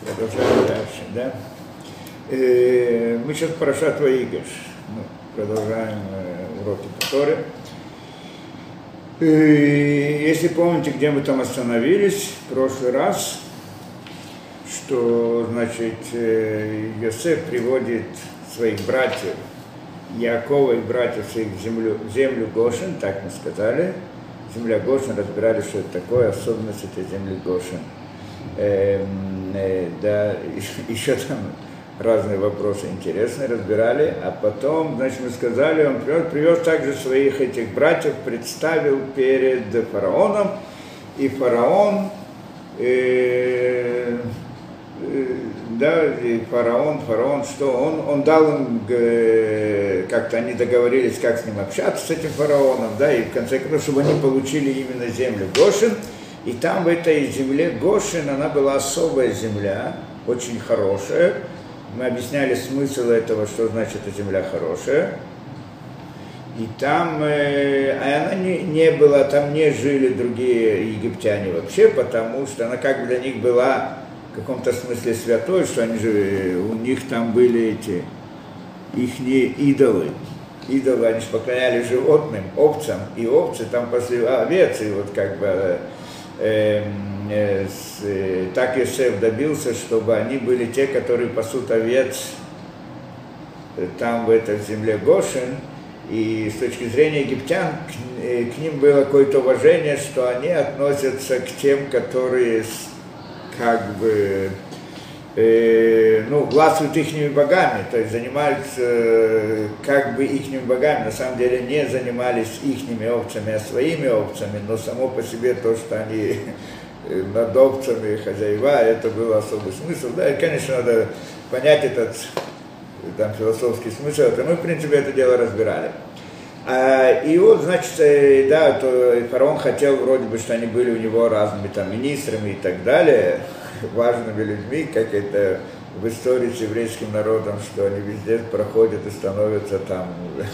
Продолжаем дальше, да? Мы сейчас Парашат Ваигаш. Продолжаем уроки Торы. Если помните, где мы там остановились в прошлый раз, что, значит, Йосеф приводит своих братьев, Яакова и братьев своих в землю Гошен, так мы сказали. Земля Гошен, разбирали, что это такое, особенность этой земли Гошен. Да, еще там разные вопросы интересные разбирали, а потом, значит, мы сказали, он привез также своих этих братьев, представил перед фараоном, и фараон, фараон, что он дал им, как-то они договорились, как с ним общаться, с этим фараоном, да, и в конце концов, чтобы они получили именно землю Гошен, и там в этой земле Гошен, она была особая земля, очень хорошая. Мы объясняли смысл этого, что значит эта земля хорошая. И там, она не была, там не жили другие египтяне вообще, потому что она как бы для них была в каком-то смысле святой, что они же, у них там были эти, ихние идолы. Идолы, они же поклонялись животным, овцам, и овцы там пасли овец, и вот как бы так Йосеф добился, чтобы они были те, которые пасут овец там в этой земле Гошен, и с точки зрения египтян к ним было какое-то уважение, что они относятся к тем, которые как бы властвуют ихними богами, то есть занимаются как бы ихними богами, на самом деле не занимались ихними овцами, а своими овцами, но само по себе то, что они над овцами хозяева, это был особый смысл. Да, и, конечно, надо понять этот там, философский смысл, это мы, в принципе, это дело разбирали. И вот, значит, да, то фараон хотел вроде бы, что они были у него разными там министрами и так далее, важными людьми, как это в истории с еврейским народом, что они везде проходят и становятся там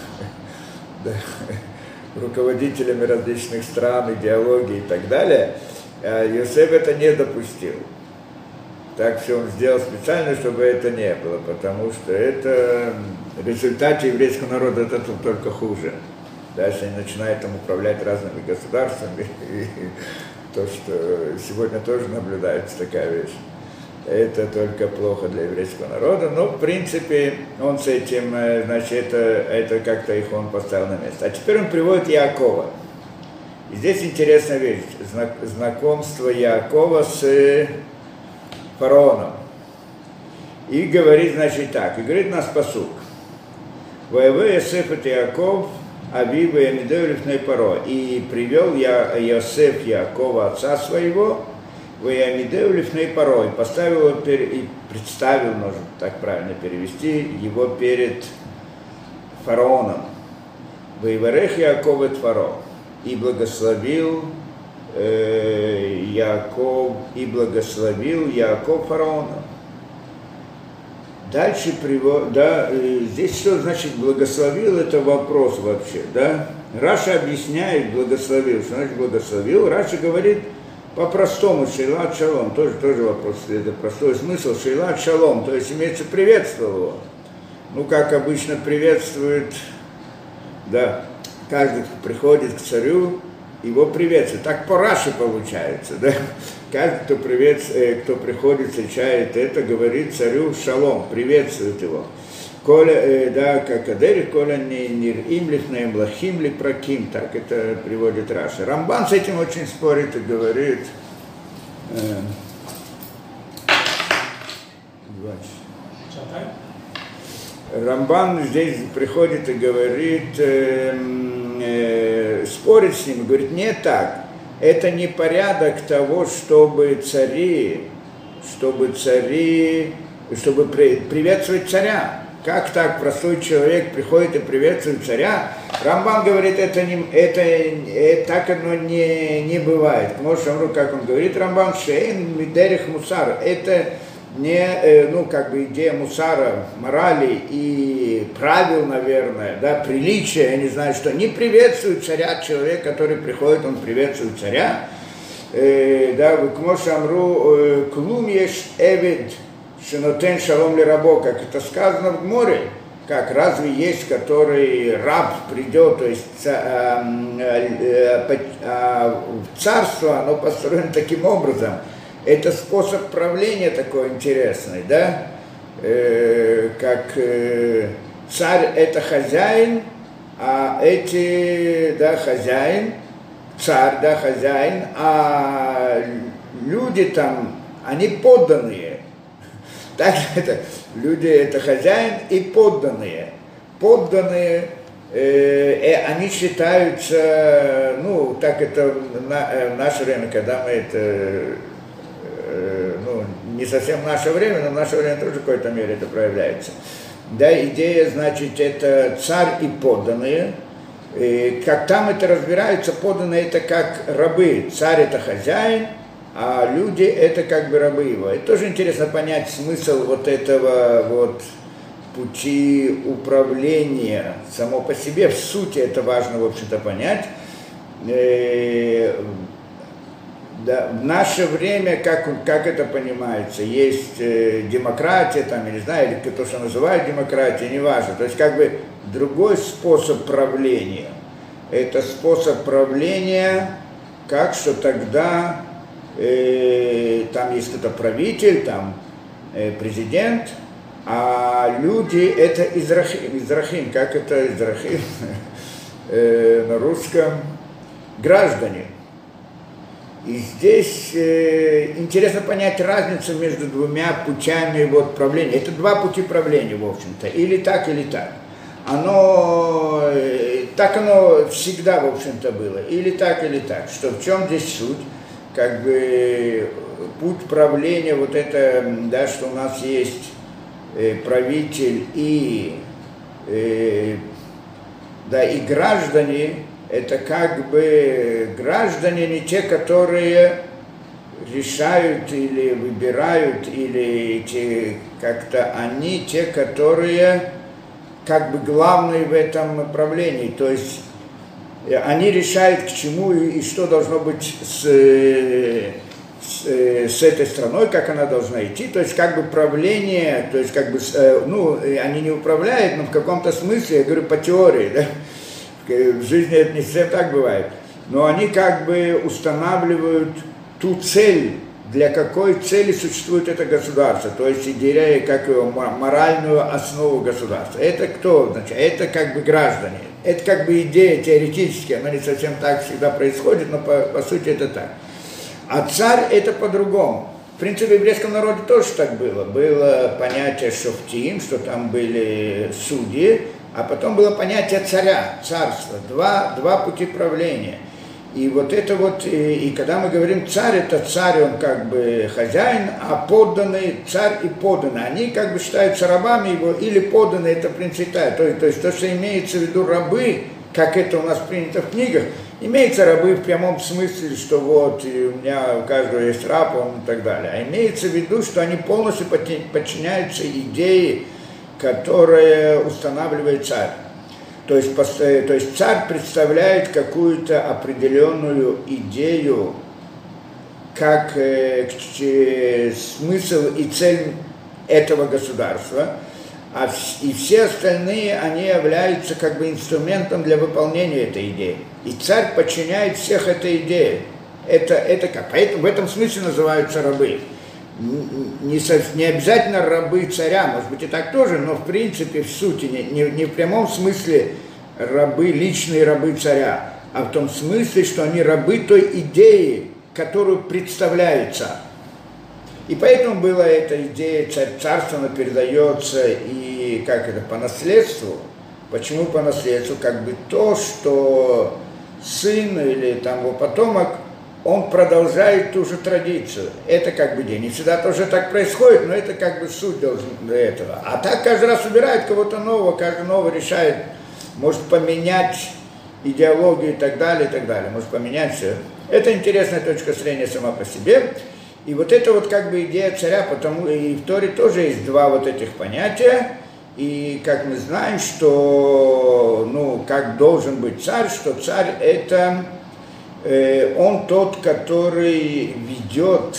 руководителями различных стран, идеологий и так далее. Йосеф это не допустил. Так все он сделал специально, чтобы это не было, потому что это в результате еврейского народа это только хуже. Дальше они начинают там управлять разными государствами, и то, что сегодня тоже наблюдается такая вещь, это только плохо для еврейского народа, но в принципе он с этим, значит, это как-то их он поставил на место. А теперь он приводит Яакова. И здесь интересная вещь, знакомство Яакова с фараоном. И говорит, значит, так, и говорит нас пасук. Воеве Йосеф это Яаков, Авива и Амидею лифней паро. И привел я Йосеф Яакова, отца своего, в Амидею лифней паро. И поставил его, и представил, можно так правильно перевести, его перед фараоном. Воеварех Яаков et фаро. И благословил Яаков фараона. Дальше да, здесь что значит благословил, это вопрос вообще, да? Раша объясняет благословил, что значит благословил. Раша говорит по-простому, шейлат шалом, тоже вопрос, это простой смысл, шейлат шалом, то есть имеется приветствовал его. Ну, как обычно приветствует, да, каждый приходит к царю, его приветствует. Так по Раши получается, да? Каждый, кто приходит, встречает это, говорит царю шалом, приветствует его. Коля, да, как Адери, Коля нирим лифнеем лахим ли праким, так это приводит Раши. Рамбан с этим очень спорит и говорит, Рамбан здесь приходит и говорит, спорит с ним, говорит, не так. Это не порядок того, чтобы приветствовать царя. Как так простой человек приходит и приветствует царя? Рамбан говорит, так оно не бывает. Может, как он говорит, Рамбан, шейн мидерих мусар. Это не, идея мусара, морали и правил, наверное, да, приличия, я не знаю что, не приветствует царя, человек, который приходит, он приветствует царя. Да, Кмош Амру, Клум еш эвид, шинотен шалом ли рабо, как это сказано в море, как разве есть, который раб придет, то есть царство, оно построено таким образом. Это способ правления такой интересный, да, как царь это хозяин, а эти, да, хозяин, царь, да, хозяин, а люди там, они подданные. Так это, люди это хозяин и подданные. Подданные, они считаются, ну, так это в наше время, когда мы это, ну, не совсем в наше время, но в наше время тоже в какой-то мере это проявляется. Да, идея, значит, это царь и подданные. И как там это разбирается, подданные это как рабы. Царь это хозяин, а люди это как бы рабы его. И тоже интересно понять смысл вот этого вот пути управления само по себе. В сути это важно, в общем-то, понять. Да, в наше время, как это понимается, есть демократия, там, я не знаю, или то, что называют демократией, неважно. То есть как бы другой способ правления. Это способ правления, как что тогда там есть кто-то правитель, там президент, а люди это израхим, как это израхим на русском, граждане. И здесь интересно понять разницу между двумя путями вот, правления. Это два пути правления, в общем-то, или так, или так. Так оно всегда, в общем-то, было, или так, или так. Что в чем здесь суть? Как бы путь правления, вот это, да, что у нас есть правитель и граждане. Это как бы граждане не те, которые решают или выбирают, или как-то они те, которые как бы главные в этом направлении. То есть они решают, к чему и что должно быть с этой страной, как она должна идти. То есть как бы правление, то есть как бы, ну, они не управляют, но в каком-то смысле, я говорю по теории, да? В жизни это не совсем так бывает, но они как бы устанавливают ту цель, для какой цели существует это государство, то есть идея, как его моральную основу государства. Это кто? Значит, это как бы граждане. Это как бы идея теоретическая, она не совсем так всегда происходит, но по сути это так. А царь это по-другому. В принципе, в еврейском народе тоже так было. Было понятие шофтим, что там были судьи, а потом было понятие царя, царства, два пути правления. И вот это вот, и когда мы говорим царь, это царь, он как бы хозяин, а подданный, царь и подданный, они как бы считаются рабами его, или подданные, это принципиально. То есть то, что имеется в виду рабы, как это у нас принято в книгах, имеется рабы в прямом смысле, что вот у меня у каждого есть раб, он и так далее. А имеется в виду, что они полностью подчиняются идее, которая устанавливает царь. То есть царь представляет какую-то определенную идею, как смысл и цель этого государства, и все остальные, они являются как бы инструментом для выполнения этой идеи. И царь подчиняет всех этой идее. Это как? Поэтому в этом смысле называются рабы. Не обязательно рабы царя, может быть и так тоже, но в принципе, в сути, не в прямом смысле рабы, личные рабы царя, а в том смысле, что они рабы той идеи, которую представляет царь. И поэтому была эта идея царства, она передается и как это, по наследству. Почему по наследству? Как бы то, что сын или там его потомок, он продолжает ту же традицию. Это как бы день. Не всегда тоже так происходит, но это как бы суть должна для этого. А так каждый раз убирает кого-то нового, каждый новый решает, может поменять идеологию и так далее, может поменять все. Это интересная точка зрения сама по себе. И вот это вот как бы идея царя, потому и в Торе тоже есть два вот этих понятия. И как мы знаем, что, ну, как должен быть царь, что царь это он тот, который ведет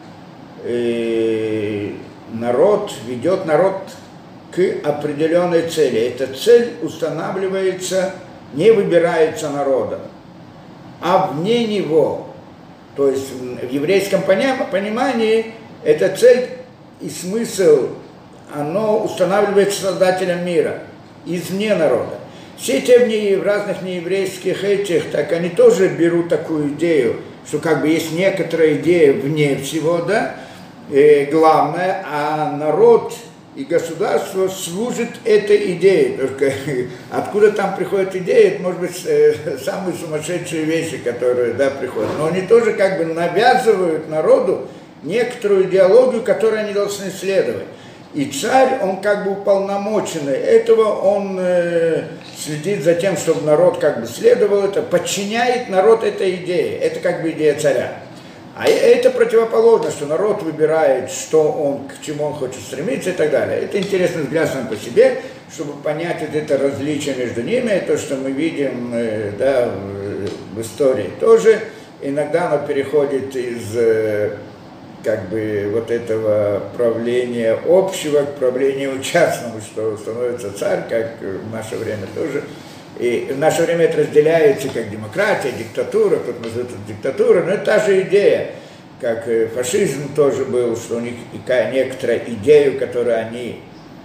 народ к определенной цели. Эта цель устанавливается, не выбирается народом, а вне него. То есть в еврейском понимании эта цель и смысл, оно устанавливается Создателем мира, извне народа. Все те в разных нееврейских этих, так они тоже берут такую идею, что как бы есть некоторая идея вне всего, да, главное, а народ и государство служит этой идее. Только откуда там приходит идея, это может быть самые сумасшедшие вещи, которые, да, приходят. Но они тоже как бы навязывают народу некоторую идеологию, которой они должны следовать. И царь, он как бы уполномоченный этого, он следит за тем, чтобы народ как бы следовал это, подчиняет народ этой идее. Это как бы идея царя. А это противоположно, что народ выбирает, что он, к чему он хочет стремиться и так далее. Это интересный взгляд сам по себе, чтобы понять вот это различие между ними, то, что мы видим, да, в истории тоже. Иногда оно переходит из как бы вот этого правления общего к правлению частному, что становится царь, как в наше время тоже. И в наше время это разделяется как демократия, диктатура, кто-то называет это диктатура, но это та же идея, как фашизм тоже был, что у них некоторая идея, которую они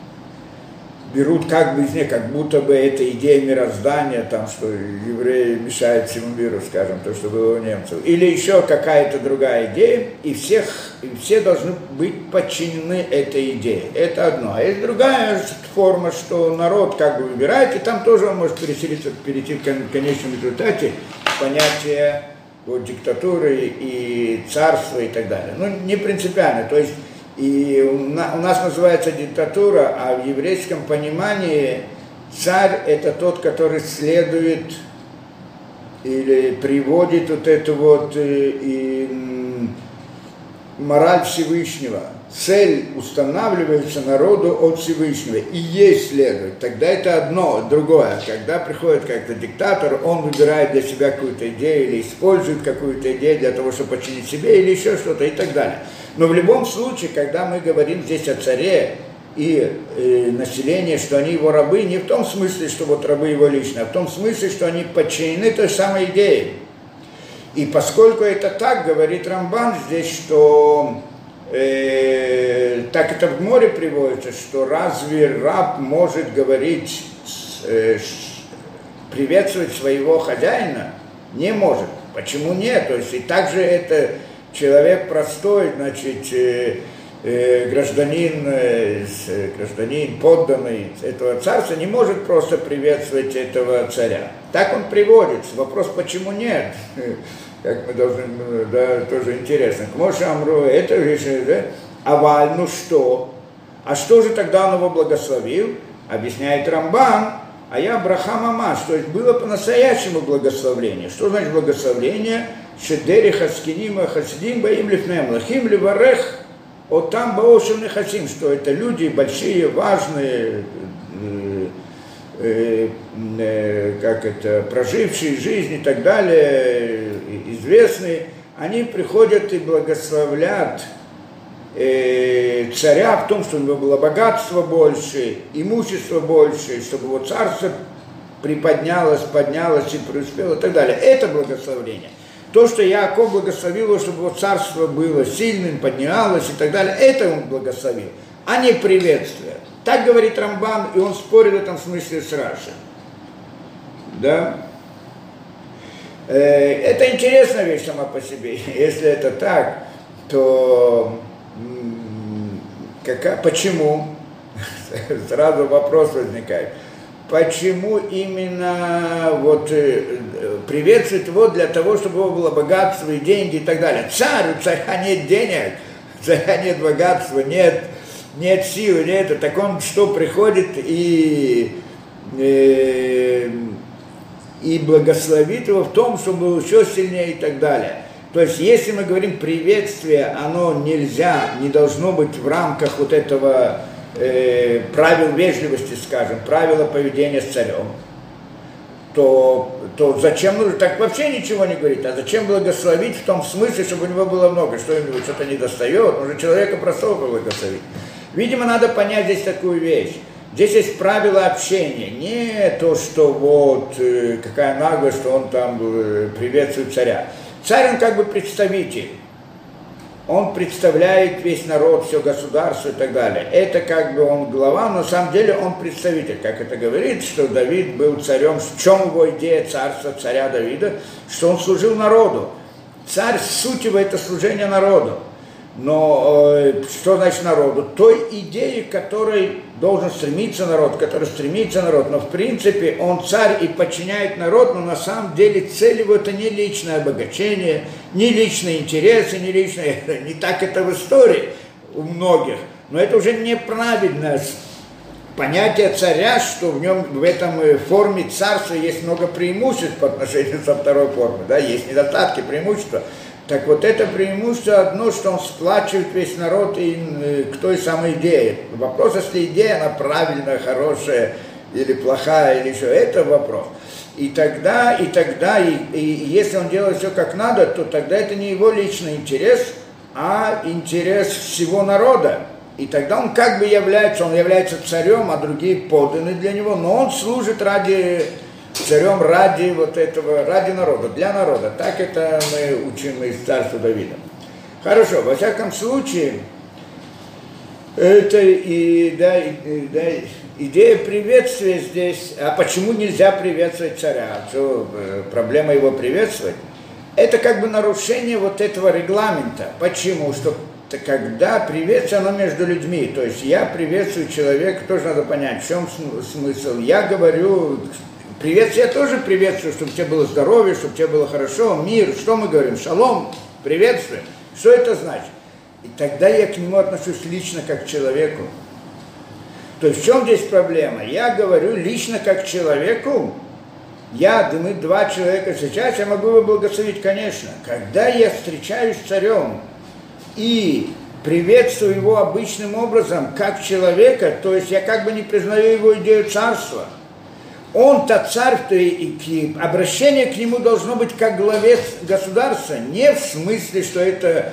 берут как бы из нее, как будто бы это идея мироздания, там, что евреи мешают всему миру, скажем, то, что было у немцев, или еще какая-то другая идея, и все должны быть подчинены этой идее. Это одно. А есть другая форма, что народ как бы выбирает, и там тоже он может перейти в конечном результате понятие вот, диктатуры и царства и так далее. Ну, не принципиально, то есть и у нас называется диктатура, а в еврейском понимании царь – это тот, который следует или приводит вот эту вот мораль Всевышнего. Цель устанавливается народу от Всевышнего, и ей следует. Тогда это одно, другое. Когда приходит как-то диктатор, он выбирает для себя какую-то идею или использует какую-то идею для того, чтобы подчинить себе, или еще что-то и так далее. Но в любом случае, когда мы говорим здесь о царе и населении, что они его рабы, не в том смысле, что вот рабы его лично, а в том смысле, что они подчинены той самой идее. И поскольку это так, говорит Рамбан здесь, что так это в море приводится, что разве раб может говорить, приветствовать своего хозяина? Не может. Почему нет? То есть и также это человек простой, значит, гражданин, подданный этого царства не может просто приветствовать этого царя. Так он приводится. Вопрос, почему нет? Как мы должны, да, тоже интересно. К Моше Амру, это решили, да? Аваль, ну что? А что же тогда он его благословил? Объясняет Рамбан, а я браха мамаш, то есть было по-настоящему благословление. Что значит благословение? Шедери хаскинима хасидим баим лифнем лахим ливарех отам баошим нехасим, что это люди большие, важные, как это, прожившие жизнь и так далее, известные, они приходят и благословлят царя в том, что у него было богатство больше, имущество больше, чтобы его царство приподнялось, поднялось и преуспело и так далее. Это благословение. То, что Яаков благословил его, чтобы его царство было сильным, поднялось и так далее, это он благословил, а не приветствие. Так говорит Рамбан, и он спорит в этом смысле с Раши. Да? Это интересная вещь сама по себе. Если это так, то почему? Сразу вопрос возникает. Почему именно вот приветствует его для того, чтобы у него было богатство и деньги и так далее? У царя нет денег, у царя нет богатства, нет силы, нет это. Так он что, приходит и благословит его в том, чтобы был еще сильнее и так далее. То есть, если мы говорим приветствие, оно не должно быть в рамках вот этого правил вежливости, скажем, правила поведения с царем, то зачем нужно, так вообще ничего не говорит, а зачем благословить в том смысле, чтобы у него было много, что ему что-то не достает, нужно человека простого благословить. Видимо, надо понять здесь такую вещь. Здесь есть правила общения, не то, что вот какая наглость, что он там приветствует царя. Царь, он как бы представитель. Он представляет весь народ, все государство и так далее. Это как бы он глава, но на самом деле он представитель. Как это говорит, что Давид был царем, в чем его идея царства царя Давида, что он служил народу. Царь, суть его, это служение народу. Но что значит народу? Той идеи, к которой должен стремиться народ, к которой стремится народ. Но в принципе он царь и подчиняет народ, но на самом деле цель его это не личное обогащение, не личные интересы, не личные, не так это в истории у многих. Но это уже неправильное понятие царя, что в нем, в этом форме царства есть много преимуществ по отношению со второй формой, да, есть недостатки, преимущества. Так вот это преимущество одно, что он сплачивает весь народ и к той самой идее. Вопрос, если идея, она правильная, хорошая или плохая, или еще, это вопрос. И тогда, если он делает все как надо, то тогда это не его личный интерес, а интерес всего народа. И тогда он как бы является царем, а другие подданы для него, но он служит царем ради вот этого, ради народа, для народа. Так это мы учим из царства Давида. Хорошо, во всяком случае, это идея приветствия здесь. А почему нельзя приветствовать царя? Что, проблема его приветствовать? Это как бы нарушение вот этого регламента. Почему? Что когда приветствие, оно между людьми. То есть я приветствую человека, тоже надо понять, в чем смысл. Я говорю... Приветствие я тоже приветствую, чтобы тебе было здоровье, чтобы тебе было хорошо, мир. Что мы говорим? Шалом, приветствуем. Что это значит? И тогда я к нему отношусь лично как к человеку. То есть в чем здесь проблема? Я говорю лично как к человеку. Мы два человека сейчас, я могу его благословить, конечно. Когда я встречаюсь с царем и приветствую его обычным образом как человека, то есть я как бы не признаю его идею царства. Он-то царь, и обращение к нему должно быть как главе государства, не в смысле, что это,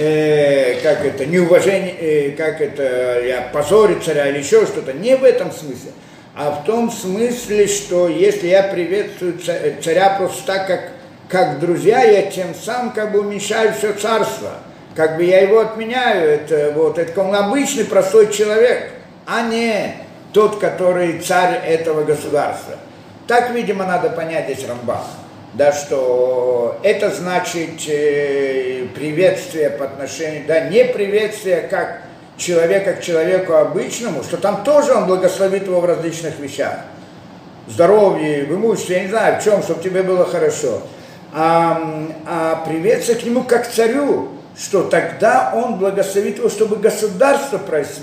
неуважение, я позорю царя или еще что-то, не в этом смысле, а в том смысле, что если я приветствую царя просто так, как друзья, я тем самым как бы уменьшаю все царство, как бы я его отменяю, это он обычный простой человек, а не тот, который царь этого государства. Так, видимо, надо понять здесь Рамбам, да, что это значит приветствие по отношению, да, не приветствие как человека к человеку обычному, что там тоже он благословит его в различных вещах. Здоровье, в имуществе, я не знаю, в чем, чтобы тебе было хорошо. А приветствие к нему как царю, что тогда он благословит его, чтобы государство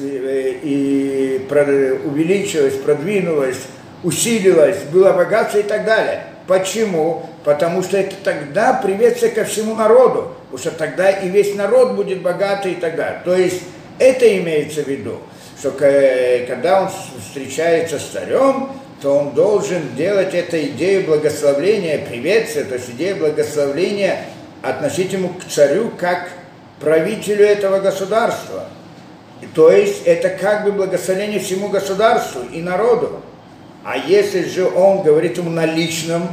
увеличилось, продвинулось, усилилось, было богатство и так далее. Почему? Потому что это тогда приветствие ко всему народу, потому что тогда и весь народ будет богатый и так далее. То есть это имеется в виду, что когда он встречается с царем, то он должен делать эту идею благословления, приветствия, то есть идею благословления относить ему к царю как правителю этого государства. То есть это как бы благословение всему государству и народу. А если же он говорит ему на личном,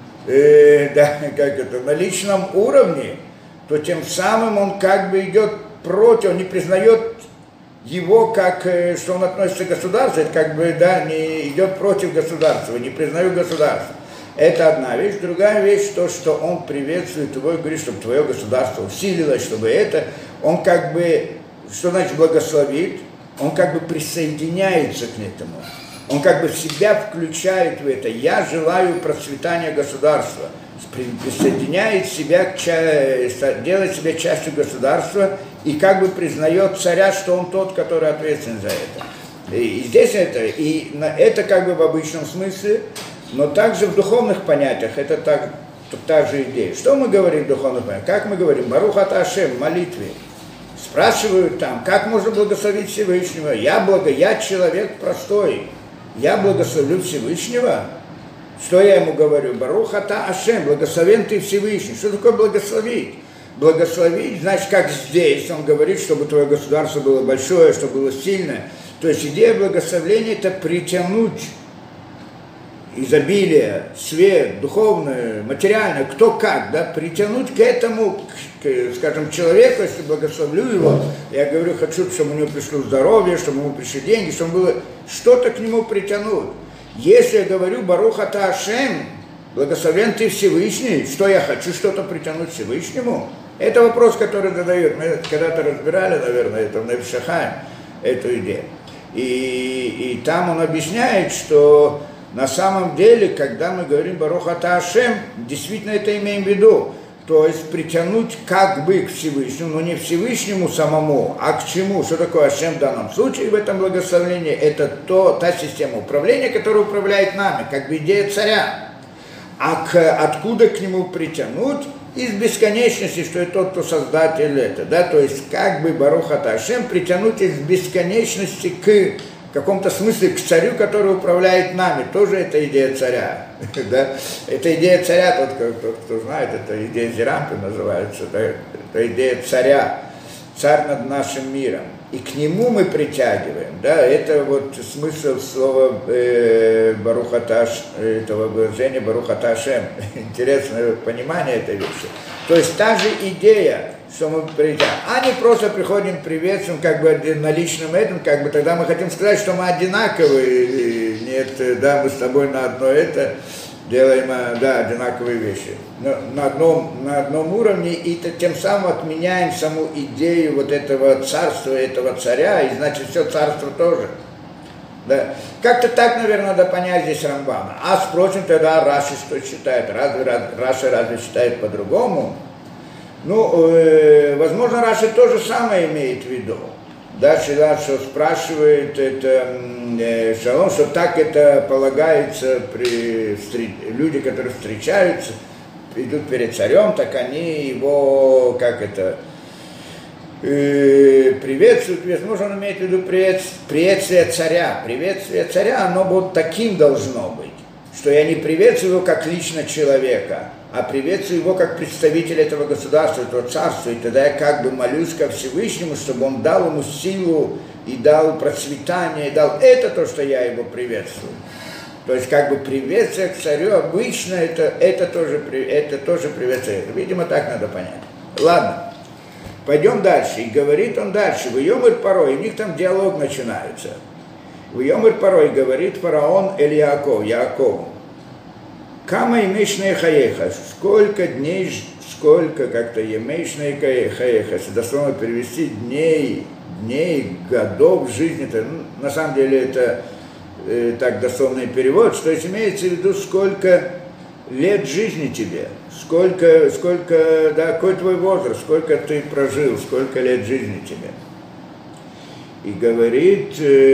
на личном уровне, то тем самым он как бы идет против, он не признает его как, что он относится к государству, это как бы, не идет против государства, не признает государство. Это одна вещь. Другая вещь, то, что он приветствует его и говорит, чтобы твое государство усилилось, чтобы это, он как бы, что значит благословит, он как бы присоединяется к этому. Он как бы себя включает в это. Я желаю процветания государства. Присоединяет себя, делает себя частью государства и как бы признает царя, что он тот, который ответственен за это. И здесь это как бы в обычном смысле, но также в духовных понятиях это та же идея. Что мы говорим в духовных понятиях? Как мы говорим? Барух ата Ашем в молитве. Спрашивают там, как можно благословить Всевышнего? Я человек простой. Я благословлю Всевышнего. Что я ему говорю? Барух ата Ашем, благословен ты Всевышний. Что такое благословить? Благословить, значит, как здесь он говорит, чтобы твое государство было большое, чтобы было сильное. То есть идея благословления – это притянуть изобилие, свет, духовное, материальное, кто как, да, притянуть к этому, скажем, человеку, если благословлю его, я говорю, хочу, чтобы у него пришло здоровье, чтобы ему пришли деньги, чтобы было что-то к нему притянуть. Если я говорю Барух ата Ашем, благословен ты Всевышний, что я хочу что-то притянуть Всевышнему, это вопрос, который задают. Мы когда-то разбирали, наверное, это в Нефеш хаим, эту идею. И там он объясняет, что на самом деле, когда мы говорим Барух ата Ашем, действительно это имеем в виду. То есть притянуть как бы к Всевышнему, но не Всевышнему самому, а к чему? Что такое Ашем в данном случае в этом благословении? Это та система управления, которая управляет нами, как бы идея царя. А откуда к нему притянуть? Из бесконечности, что это тот, кто создатель это, да, то есть как бы Барух ата Ашем притянуть из бесконечности к в каком-то смысле к царю, который управляет нами, тоже это идея царя, да, это идея царя, тот, кто знает, это идея Зирампи называется, это идея царя, царь над нашим миром, и к нему мы притягиваем, да, это вот смысл слова Барух ата Ашем, этого выражения Барух ата Ашем, интересное понимание этой вещи, то есть та же идея, что мы притягиваем, а не просто приходим, приветствуем, как бы на личном этом, как бы тогда мы хотим сказать, что мы одинаковые, нет, да, мы с тобой на одно это делаем, да, одинаковые вещи, но на одном уровне, и тем самым отменяем саму идею вот этого царства, этого царя, и значит все царство тоже. Да. Как-то так, наверное, надо понять здесь Рамбама. А спросим тогда Раши, что считает, Раши разве считает по-другому? Ну, возможно, Раши то же самое имеет в виду. Дальше, что спрашивает это Шалом, что так это полагается при люди, которые встречаются, идут перед царем, так они его, как это, приветствуют, возможно, он имеет в виду приветствие царя. Приветствие царя, оно вот таким должно быть, что я не приветствую его как лично человека, а приветствую его как представитель этого государства, этого царства, и тогда я как бы молюсь ко Всевышнему, чтобы он дал ему силу и дал процветание, и дал это то, что я его приветствую. То есть как бы приветствие к царю обычно это тоже приветствие. Видимо, так надо понять. Ладно, пойдем дальше. И говорит он дальше, «Вайомер парой», у них там диалог начинается. «Вайомер парой», говорит фараон Эль Яакову. Кама имейшная хаеха, сколько дней, сколько как-то емейшная хаеха, если дословно перевести дней, годов жизни, это, на самом деле это так дословный перевод, что есть имеется в виду, сколько лет жизни тебе, сколько, да, какой твой возраст, сколько ты прожил, сколько лет жизни тебе. И говорит,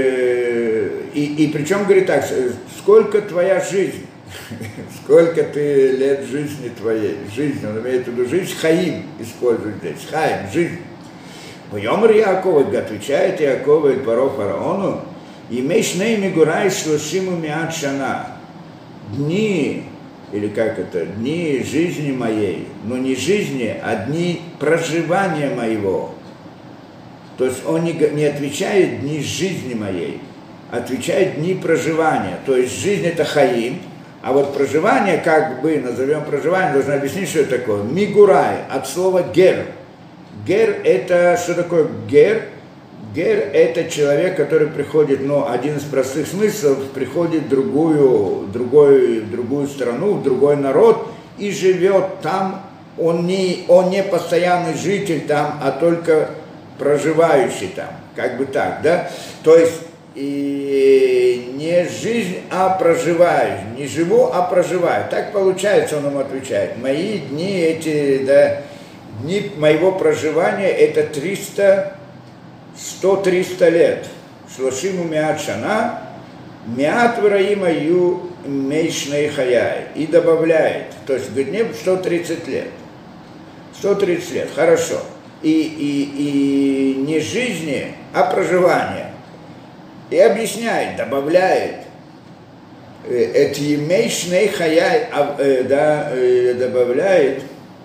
и причем говорит так, сколько твоя жизнь. Сколько ты лет жизни твоей, жизнь, он имеет в виду жизнь, хаим использует здесь, хаим, жизнь. Вайомер Яаков, отвечает Яаков и паро фараону, имеешь нейми гурай шлошиму миат шана, дни, или как это, дни жизни моей, но не жизни, а дни проживания моего. То есть он не отвечает дни жизни моей, отвечает дни проживания, то есть жизнь это хаим. А вот проживание, как бы назовем проживание, должен объяснить, что это такое. Мигурай, от слова гер. Гер это, что такое гер? Гер это человек, который приходит, один из простых смыслов, приходит в другую страну, в другой народ и живет там. Он не постоянный житель там, а только проживающий там. Как бы так, да? То есть, и не жизнь, а проживаю, не живу, а проживаю. Так получается, он ему отвечает. Мои дни эти, да, дни моего проживания это 100-300 лет. Шлошиму миат шана, миат враима ю мейшней хаяй. И добавляет, то есть говорит, мне 130 лет. 130 лет, хорошо. И не жизни, а проживания. И объясняет, добавляет. это емей шней хаяй, добавляет,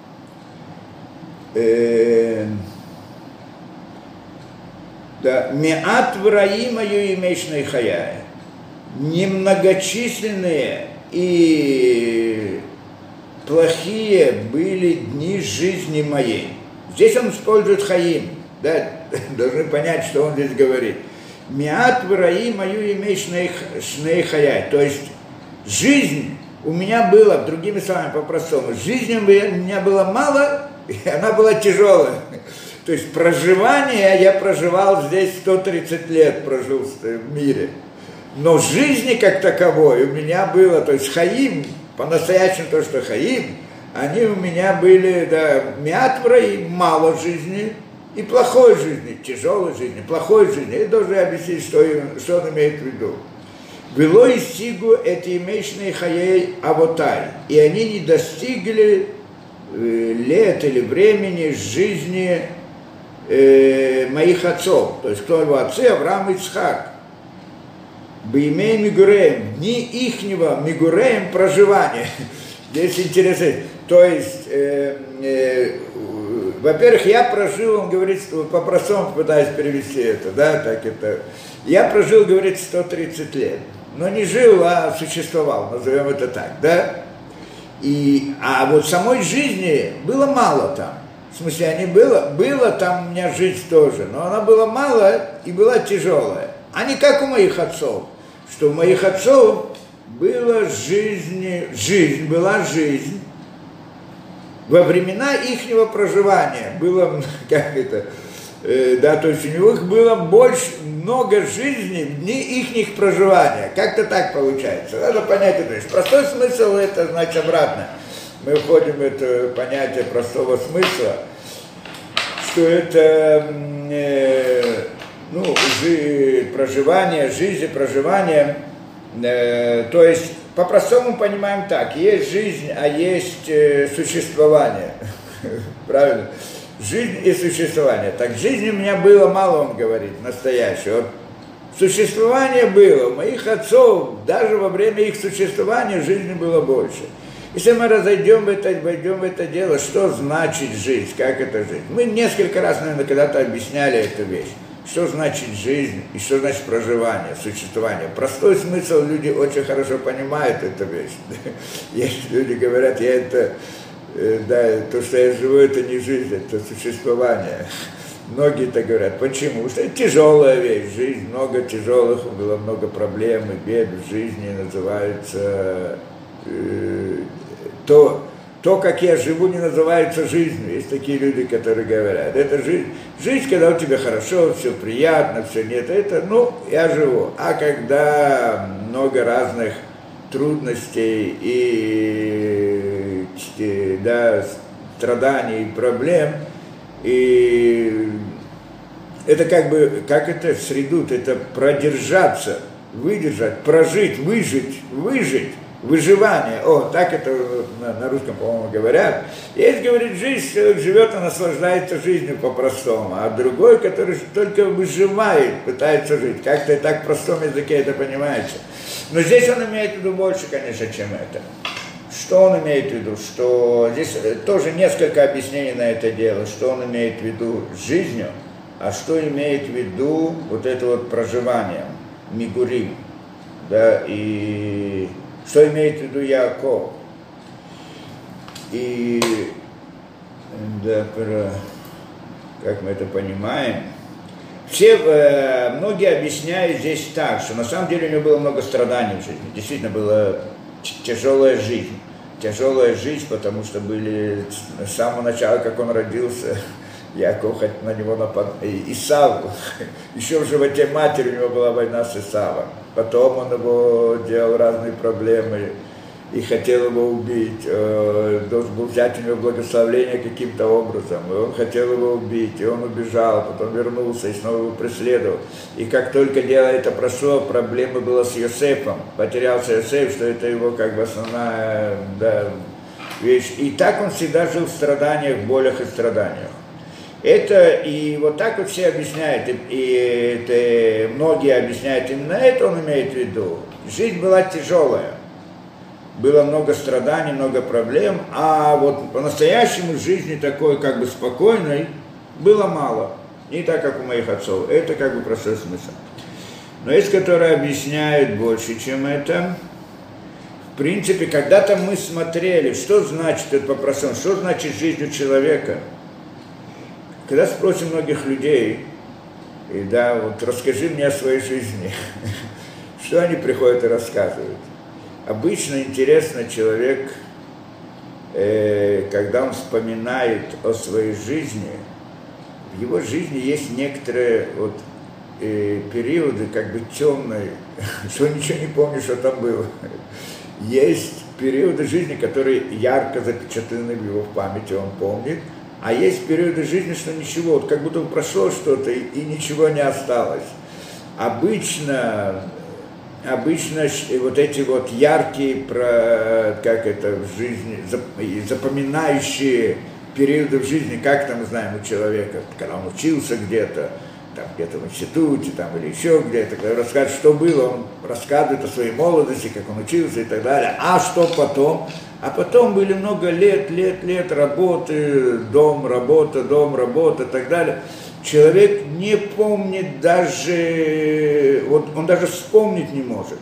да, меат враима емей шней хаяй, немногочисленные и плохие были дни жизни моей. Здесь он использует хаим, да, должны понять, что он здесь говорит. Миат враи мою имей шней хаяй. То есть жизнь у меня была, другими словами, по-простому, жизни у меня было мало, и она была тяжелая. То есть проживание я проживал здесь 130 лет, прожил в мире. Но жизни как таковой у меня было, то есть хаим, по-настоящему то, что хаим, они у меня были, да, миат враим, мало жизни, и плохой жизни, тяжелой жизни, плохой жизни. Я должен объяснить, что он имеет в виду. Вело и сигу эти имеющие хаей авотай. И они не достигли лет или времени жизни моих отцов. То есть, кто его отцы? Авраам и Ицхак. Беймей мигуреем. Дни ихнего мигуреем проживания. Здесь интересно. То есть, во-первых, я прожил, он говорит, по-простому пытаюсь перевести это, да, так это. Я прожил, говорит, 130 лет. Но не жил, а существовал, назовем это так, да. А вот самой жизни было мало там. В смысле, было там у меня жизнь тоже, но она была мало и была тяжелая. А не как у моих отцов, что у моих отцов была была жизнь. Во времена ихнего проживания было, как это, да, то есть у них было много жизней в дни ихних проживания. Как-то так получается. Надо понять это. Простой смысл это значит обратно. Мы входим в это понятие простого смысла, что это, проживание, жизнь, проживание, то есть по-простому понимаем так, есть жизнь, а есть существование, правильно? Жизнь и существование. Так жизни у меня было мало, он говорит, настоящего. Существование было, у моих отцов, даже во время их существования жизни было больше. Если мы войдем в это дело, что значит жизнь, как это жизнь? Мы несколько раз, наверное, когда-то объясняли эту вещь. Что значит жизнь и что значит проживание, существование. Простой смысл люди очень хорошо понимают эту вещь. Есть люди говорят, то, что я живу, это не жизнь, это существование. Многие так говорят. Почему? Потому что это тяжелая вещь, жизнь, много тяжелых, было много проблем и бед в жизни, называется то, как я живу, не называется жизнью. Есть такие люди, которые говорят, это жизнь. Жизнь, когда у тебя хорошо, все приятно, все нет, это, я живу. А когда много разных трудностей и страданий, проблем, и это как это средут, это продержаться, выдержать, прожить, выжить. Выживание, так это на русском, по-моему, говорят. Есть, говорит, жизнь, человек живет и наслаждается жизнью по-простому, а другой, который только выживает, пытается жить. Как-то и так в простом языке это понимается. Но здесь он имеет в виду больше, конечно, чем это. Что он имеет в виду? Что здесь тоже несколько объяснений на это дело, что он имеет в виду жизнью, а что имеет в виду вот это вот проживание, мигурим, да, и что имеет в виду Яаков. И, да, как мы это понимаем, многие объясняют здесь так, что на самом деле у него было много страданий в жизни, действительно была тяжелая жизнь, потому что были с самого начала, как он родился, Яаков на него напал, Исав, еще в животе матери у него была война с Исавом, потом он его делал разные проблемы и хотел его убить, должен был взять у него благословение каким-то образом, и он хотел его убить, и он убежал, потом вернулся и снова его преследовал. И как только дело это прошло, проблема была с Йосефом, потерялся Йосеф, что это его как бы основная вещь. И так он всегда жил в страданиях, в болях и страданиях. Это, и вот так вот все объясняют, и это, многие объясняют именно это, он имеет в виду. Жизнь была тяжелая, было много страданий, много проблем, а вот по-настоящему жизни такой как бы спокойной было мало. Не так, как у моих отцов. Это как бы простой смысл. Но есть, которые объясняют больше, чем это. В принципе, когда-то мы смотрели, что значит, это вопрос, что значит жизнь у человека. Когда спросим многих людей, и да, вот расскажи мне о своей жизни, что они приходят и рассказывают. Обычно интересно человек, когда он вспоминает о своей жизни, в его жизни есть некоторые вот, периоды как бы темные, что ничего не помнишь, что там было. Есть периоды жизни, которые ярко запечатлены в его памяти, он помнит, а есть периоды жизни, что ничего, вот как будто прошло что-то и ничего не осталось. Обычно вот эти вот яркие, как это в жизни, запоминающие периоды в жизни, как там мы знаем у человека, когда он учился где-то, там где-то в институте, там или еще где-то, когда рассказывает, что было, он рассказывает о своей молодости, как он учился и так далее. А что потом? А потом были много лет, работы, дом, работа и так далее. Человек не помнит даже, вот он даже вспомнить не может.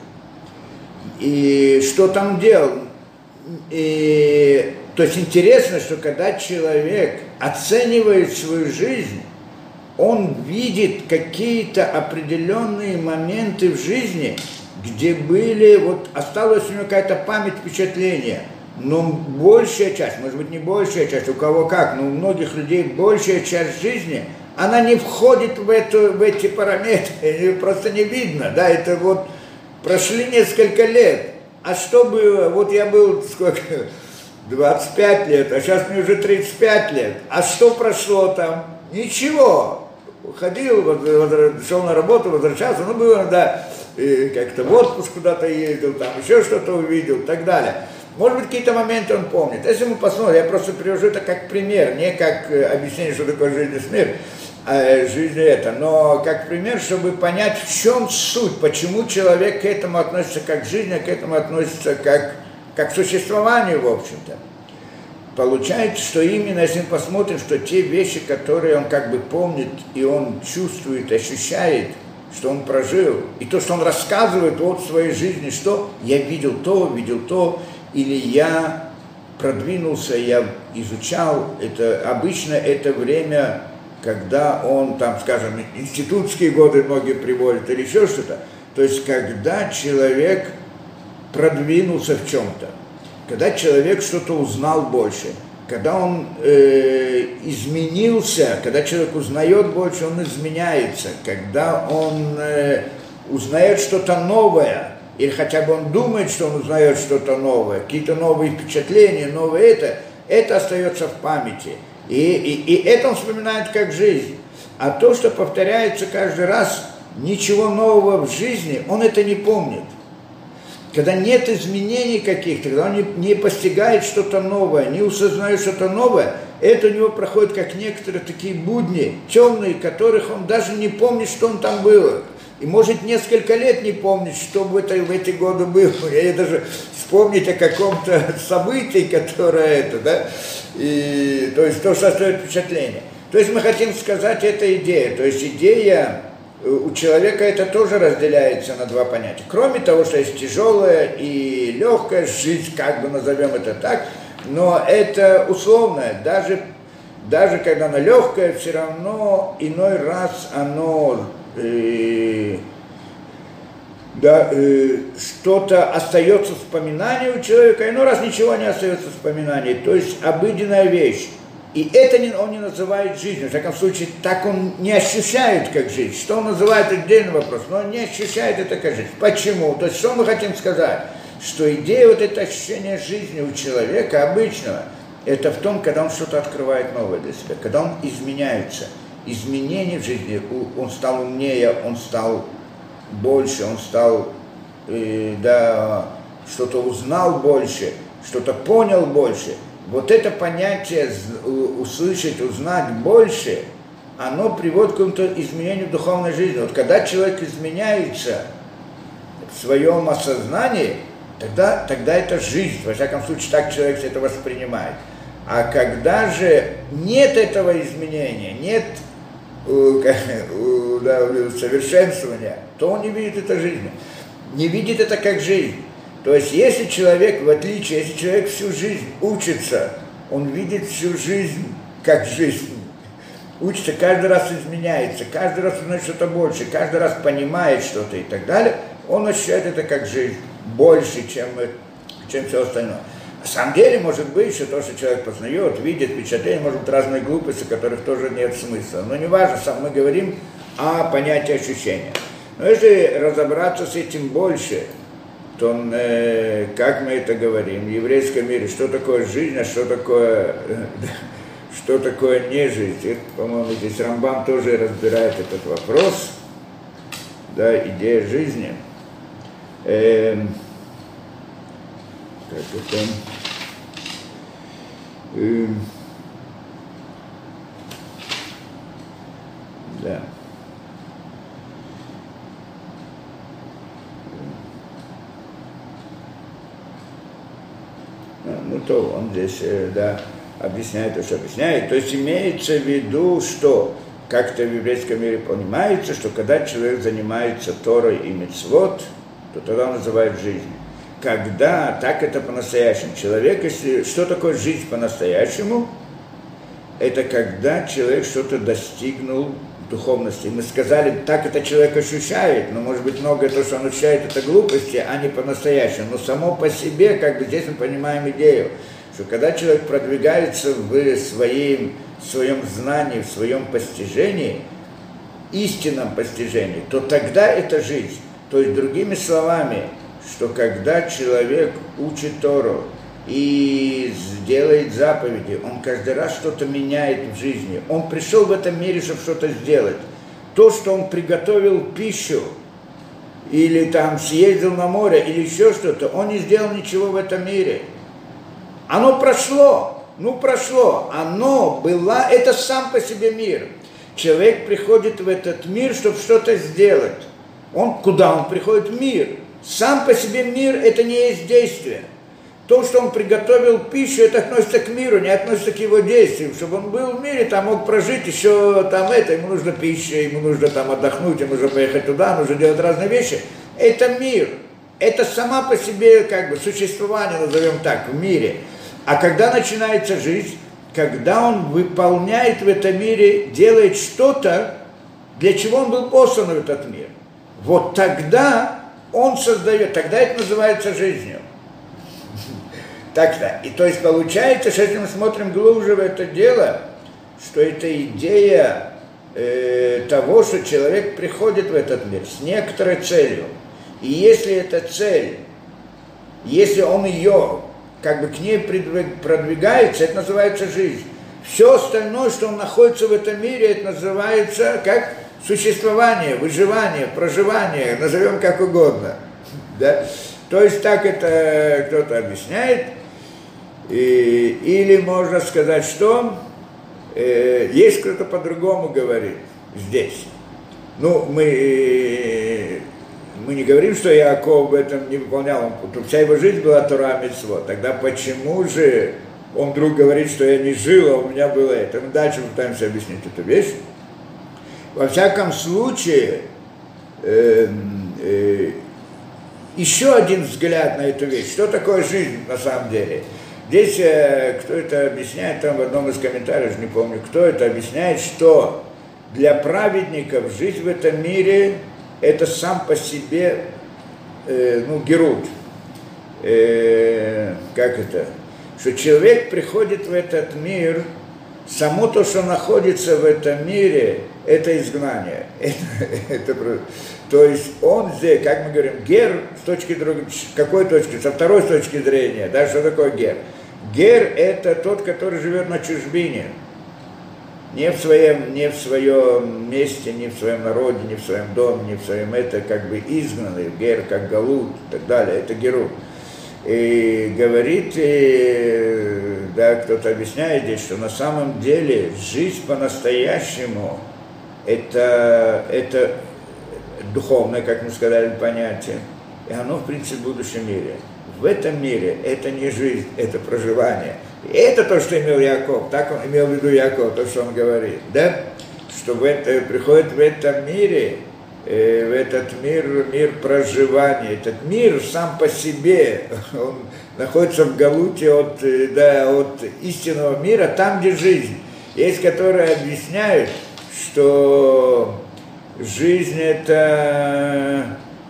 И что там делал? То есть интересно, что когда человек оценивает свою жизнь, он видит какие-то определенные моменты в жизни, где были, вот осталась у него какая-то память, впечатления. Но большая часть, может быть не большая часть, у кого как, но у многих людей большая часть жизни, она не входит в эти параметры, ее просто не видно, да, это вот прошли несколько лет, а что было, вот я был, сколько, 25 лет, а сейчас мне уже 35 лет, а что прошло там? Ничего. Ходил, шел на работу, возвращался, ну было, да, как-то в отпуск куда-то ездил, там еще что-то увидел и так далее. Может быть, какие-то моменты он помнит. Если мы посмотрим, я просто привожу это как пример, не как объяснение, что такое жизнь и смерть, жизнь это, но как пример, чтобы понять, в чем суть, почему человек к этому относится как к жизни, а к этому относится как к существованию, в общем-то. Получается, что именно, если мы посмотрим, что те вещи, которые он как бы помнит, и он чувствует, ощущает, что он прожил, и то, что он рассказывает о своей жизни, что я видел то, или я продвинулся, я изучал, это обычно это время, когда он, там, скажем, институтские годы многие приводят, или еще что-то, то есть когда человек продвинулся в чем-то, когда человек что-то узнал больше, когда он изменился, когда человек узнает больше, он изменяется, когда он узнает что-то новое, или хотя бы он думает, что он узнает что-то новое, какие-то новые впечатления, новое это остается в памяти. И это он вспоминает как жизнь. А то, что повторяется каждый раз, ничего нового в жизни, он это не помнит. Когда нет изменений каких-то, когда он не постигает что-то новое, не осознает что-то новое, это у него проходит как некоторые такие будни, темные, которых он даже не помнит, что он там был. И может несколько лет не помнить, что в эти годы было. И даже вспомнить о каком-то событии, которое это, да, и, то есть то, что остается впечатление. То есть мы хотим сказать, это идея. То есть идея у человека это тоже разделяется на два понятия. Кроме того, что есть тяжелая и легкая жизнь, как бы назовем это так, но это условное. Даже когда она легкая, все равно иной раз оно что-то остается вспоминание у человека, иной раз ничего не остается вспоминание. То есть обыденная вещь. И это он не называет жизнью, в всяком случае, так он не ощущает как жизнь. Что он называет, отдельный вопрос, но он не ощущает это как жизнь. Почему? То есть что мы хотим сказать? Что идея вот это ощущение жизни у человека обычного, это в том, когда он что-то открывает новое для себя, когда он изменяется. Изменения в жизни, он стал умнее, он стал больше, он стал, что-то узнал больше, что-то понял больше. вот это понятие услышать, узнать больше, оно приводит к какому-то изменению духовной жизни. Вот когда человек изменяется в своем осознании, тогда это жизнь. Во всяком случае, так человек это воспринимает. А когда же нет этого изменения, нет совершенствования, то он не видит это жизнью. Не видит это как жизнь. То есть, если человек, в отличие, если человек всю жизнь учится, он видит всю жизнь как жизнь. Учится, каждый раз изменяется, каждый раз узнает что-то больше, каждый раз понимает что-то и так далее, он ощущает это как жизнь больше, чем все остальное. На самом деле, может быть, что то, что человек познает, видит, впечатление, может быть, разные глупости, которых тоже нет смысла. Но не важно, мы говорим о понятии ощущения. Но если разобраться с этим больше, то, как мы это говорим, в еврейском мире, что такое жизнь, а что такое не жизнь. Это, по-моему, здесь Рамбам тоже разбирает этот вопрос, да, идея жизни. Как это? Да. Ну, то он здесь, да, объясняет то, что объясняет. То есть имеется в виду, что как-то в еврейском мире понимается, что когда человек занимается Торой и мицвот, то тогда он называет жизнью. Когда так это по-настоящему. Человек, если что такое жизнь по-настоящему, это когда человек что-то достигнул духовности. Мы сказали, так это человек ощущает, но может быть многое то, что он ощущает, это глупости, а не по-настоящему. Но само по себе, как бы здесь мы понимаем идею, что когда человек продвигается в своем знании, в своем постижении, истинном постижении, то тогда это жизнь. То есть, другими словами, что когда человек учит Тору и делает заповеди, он каждый раз что-то меняет в жизни. Он пришел в этом мире, чтобы что-то сделать. То, что он приготовил пищу, или там съездил на море, или еще что-то, он не сделал ничего в этом мире. Оно прошло, оно было, это сам по себе мир. Человек приходит в этот мир, чтобы что-то сделать. Куда он приходит? В мир. Сам по себе мир – это не есть действие. То, что он приготовил пищу, это относится к миру, не относится к его действиям. Чтобы он был в мире, там мог прожить еще там ему нужна пища, ему нужно там отдохнуть, ему нужно поехать туда, нужно делать разные вещи. Это мир. Это сама по себе как бы существование, назовем так, в мире. А когда начинается жизнь, когда он выполняет в этом мире, делает что-то, для чего он был послан в этот мир. Вот тогда он создает, тогда это называется жизнью. Так-то. И то есть получается, что если мы смотрим глубже в это дело, что это идея того, что человек приходит в этот мир с некоторой целью. И если эта цель, если он ее как бы к ней продвигается, это называется жизнь. Все остальное, что он находится в этом мире, это называется как существование, выживание, проживание, назовем как угодно. Да? То есть так это кто-то объясняет. Или можно сказать, что есть кто-то по-другому говорит здесь. Ну, мы не говорим, что Яаков в этом не выполнял, вся его жизнь была Тора мицвот. Тогда почему же он вдруг говорит, что я не жил, а у меня было это? Мы дальше пытаемся объяснить эту вещь. Во всяком случае, еще один взгляд на эту вещь. Что такое жизнь на самом деле? Здесь кто это объясняет, там в одном из комментариев, не помню, кто это объясняет, что для праведников жизнь в этом мире это сам по себе, герут. Как это? Что человек приходит в этот мир, само то, что находится в этом мире, это изгнание. То есть он здесь, как мы говорим, гер с точки другой, какой точки? Со второй точки зрения, да, что такое гер? Гер – это тот, который живет на чужбине, не в своем месте, не в своем народе, не в своем доме, не в своем, это как бы изгнанный, гер, как галут и так далее, это герут. И говорит, да, кто-то объясняет здесь, что на самом деле жизнь по-настоящему это духовное, как мы сказали, понятие, и оно, в принципе, в будущем мире. В этом мире это не жизнь, это проживание. И это то, что имел Яков, так он имел в виду Яков, то, что он говорит, да? Что приходит в этом мире, в этот мир проживания. Этот мир сам по себе, он находится в галуте от истинного мира, там, где жизнь. Есть, которые объясняют, что жизнь это...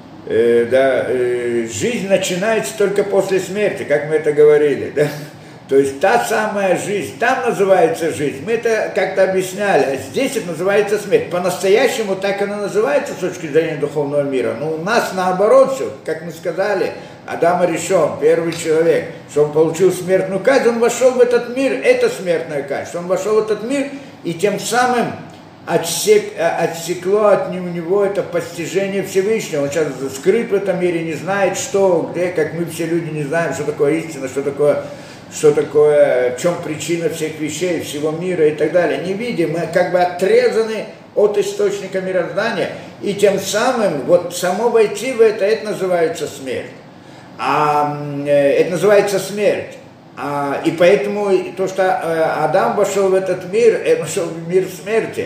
жизнь начинается только после смерти, как мы это говорили, да? То есть та самая жизнь, там называется жизнь, мы это как-то объясняли, а здесь это называется смерть. По-настоящему так оно называется с точки зрения духовного мира, но у нас наоборот все, как мы сказали, Адам Аришон, первый человек, что он получил смертную казнь, он вошел в этот мир, это смертная казнь, что он вошел в этот мир и тем самым отсекло от него это постижение Всевышнего. Он сейчас скрыт в этом мире, не знает, что, где, как мы все люди не знаем, что такое истина, что такое, в чем причина всех вещей, всего мира и так далее. Не видим, мы как бы отрезаны от источника мироздания, и тем самым вот само войти в это называется смерть. Это называется смерть. И поэтому то, что Адам вошел в этот мир, вошел в мир смерти,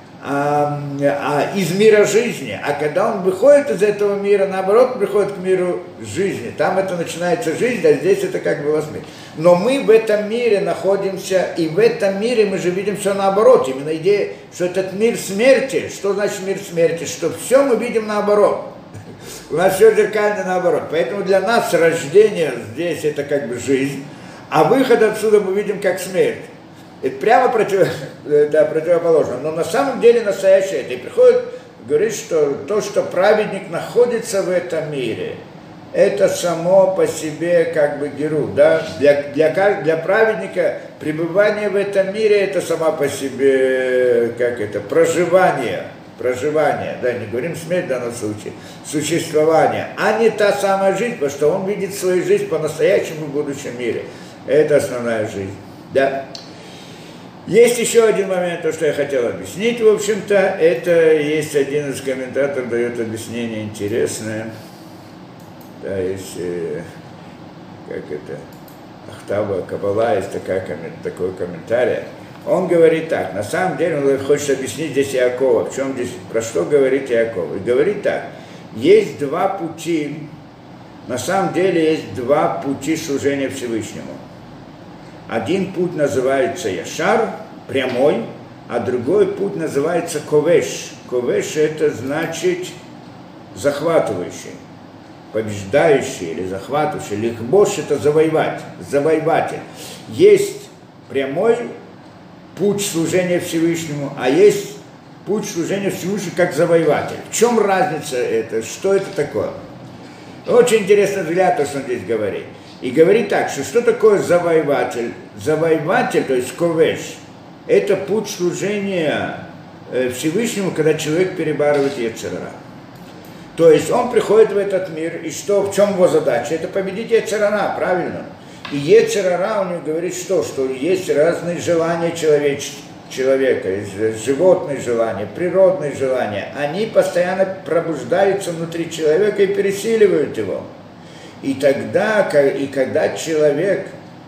из мира жизни. А когда он выходит из этого мира, наоборот, приходит к миру жизни. Там это начинается жизнь, а здесь это как бы смерть. Но мы в этом мире находимся, и в этом мире мы же видим все наоборот. Именно идея, что этот мир смерти, что значит мир смерти? Что все мы видим наоборот. У нас все зеркально наоборот. Поэтому для нас рождение здесь это как бы жизнь, а выход отсюда мы видим как смерть. Это прямо противоположно. Но на самом деле настоящее это. И приходит, говорит, что то, что праведник находится в этом мире, это само по себе как бы геру. Да? Для праведника пребывание в этом мире это само по себе проживание, да, не говорим смерть в данном случае, существование, а не та самая жизнь, потому что он видит свою жизнь по-настоящему в будущем мире. Это основная жизнь. Да? Есть еще один момент, то, что я хотел объяснить, в общем-то, это есть один из комментаторов, дает объяснение интересное. Да, есть, Ахтава Каббала, есть такой комментарий. Он говорит так, на самом деле, он хочет объяснить здесь Иакова, в чем здесь, про что говорит Иаков. И говорит так, есть два пути, на самом деле есть два пути служения Всевышнему. Один путь называется Яшар, прямой, а другой путь называется Ковеш. Ковеш это значит захватывающий, побеждающий или захватывающий. Лихбош это завоевать, завоеватель. Есть прямой путь служения Всевышнему, а есть путь служения Всевышнему как завоеватель. В чем разница это? Что это такое? Очень интересный взгляд, то, что он здесь говорит. И говорит так, что такое завоеватель? Завоеватель, то есть ковеш, это путь служения Всевышнему, когда человек перебарывает йецер ара. То есть он приходит в этот мир, и что, в чем его задача? Это победить йецер ара, правильно? И йецер ара у него говорит что есть разные желания человека, животные желания, природные желания. Они постоянно пробуждаются внутри человека и пересиливают его. И когда человек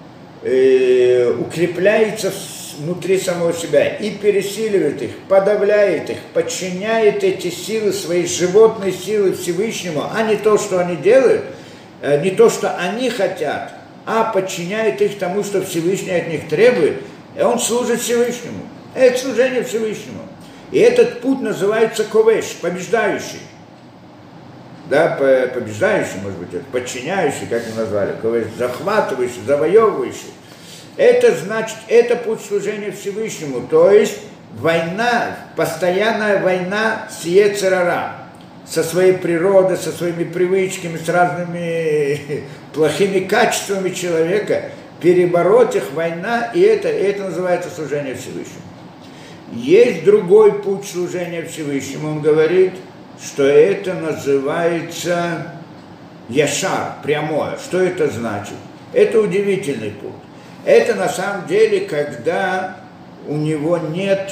укрепляется внутри самого себя и пересиливает их, подавляет их, подчиняет эти силы, свои животные силы Всевышнему, а не то, что они делают, не то, что они хотят, а подчиняет их тому, что Всевышний от них требует, и он служит Всевышнему. Это служение Всевышнему. И этот путь называется ковеш, побеждающий. Да, побеждающий, может быть, подчиняющий, как мы назвали, захватывающий, завоевывающий. Это значит, это путь служения Всевышнему, то есть война, постоянная война с йецер ара, со своей природой, со своими привычками, с разными плохими качествами человека, перебороть их, война, и это называется служение Всевышнему. Есть другой путь служения Всевышнему, он говорит, что это называется яшар, прямое. Что это значит? Это удивительный путь. Это на самом деле, когда у него нет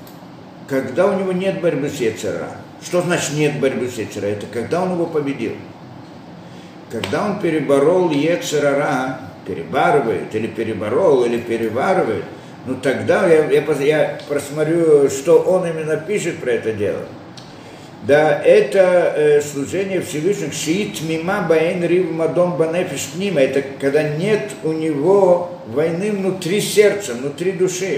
борьбы с Йецер ара. Что значит нет борьбы с Йецер ара? Это когда он его победил. Когда он переборол Йецер ара, перебарывает, или переборол, или переваривает, ну тогда я просмотрю, что он именно пишет про это дело. Да, это служение Всевышнему, шиит мима баэн рив мадон банефиш пнима, это когда нет у него войны внутри сердца, внутри души.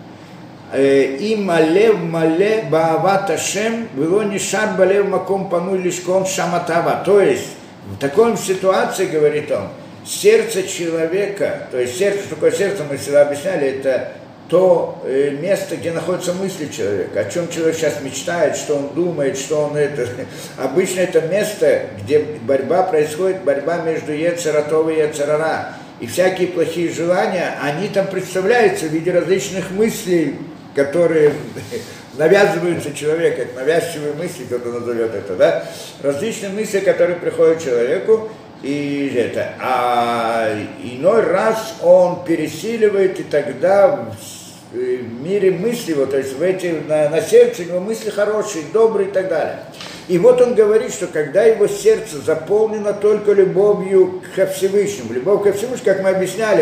И мале баават Ашем, было не шар балев маком пану лишком шаматава. То есть, в такой ситуации, говорит он, сердце человека, то есть сердце, что такое сердце, мы всегда объясняли, это то место, где находятся мысли человека, о чем человек сейчас мечтает, что он думает, что он это. Обычно это место, где борьба происходит, борьба между Йецер ара и Йецер ара. И всякие плохие желания, они там представляются в виде различных мыслей, которые навязываются человеку, это навязчивые мысли, кто-то назовет это, да? Различные мысли, которые приходят человеку, и это. А иной раз он пересиливает, и тогда в мире мысли, вот, то есть на сердце у него мысли хорошие, добрые и так далее. И вот он говорит, что когда его сердце заполнено только любовью ко Всевышнему, любовь ко Всевышнему, как мы объясняли,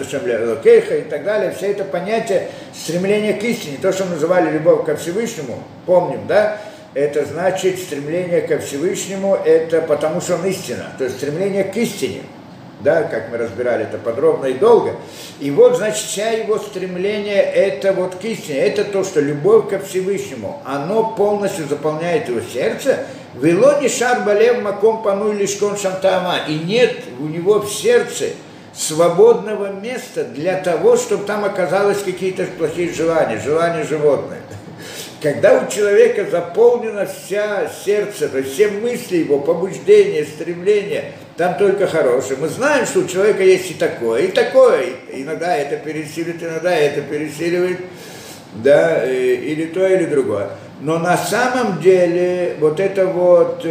и так далее, все это понятие стремления к истине, то, что мы называли любовь ко Всевышнему, помним, да, это значит стремление ко Всевышнему, это потому что он истина, то есть стремление к истине. Да, как мы разбирали это подробно и долго. И вот, значит, вся его стремление это вот к истине, это то, что любовь ко Всевышнему, оно полностью заполняет его сердце. Вело ни шар балев маком пану лишкон шантама. И нет у него в сердце свободного места для того, чтобы там оказалось какие-то плохие желания животные. Когда у человека заполнено вся сердце, то есть все мысли его, побуждения, стремления, там только хорошее. Мы знаем, что у человека есть и такое. Иногда это пересиливает, да, или то, или другое. Но на самом деле, вот это вот,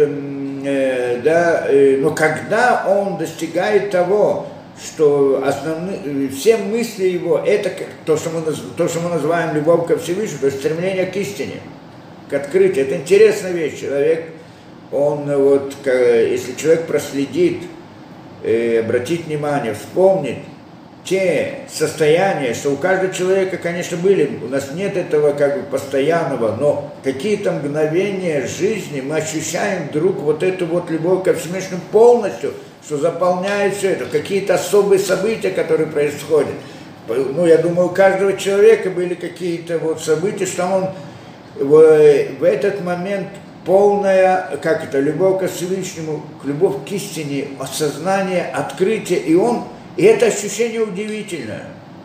но когда он достигает того, что все мысли его, это то, что мы называем любовь ко Всевышнему, то есть стремление к истине, к открытию. Это интересная вещь. Человек, он вот, если человек проследит, обратит внимание, вспомнит те состояния, что у каждого человека, конечно, были, у нас нет этого как бы постоянного, но какие-то мгновения жизни мы ощущаем вдруг вот эту вот любовь ко Всевышнему полностью, что заполняет все это, какие-то особые события, которые происходят. Ну, я думаю, у каждого человека были какие-то вот события, что он в этот момент полная, любовь ко Всевышнему, любовь к истине, осознание, открытие, и это ощущение удивительное.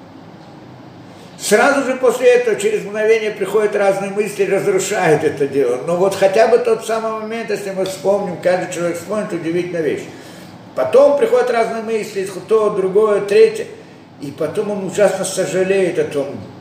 Сразу же после этого, через мгновение, приходят разные мысли, разрушают это дело. Но вот хотя бы тот самый момент, если мы вспомним, каждый человек вспомнит, удивительная вещь. Потом приходят разные мысли, то, другое, третье, и потом он ужасно сожалеет о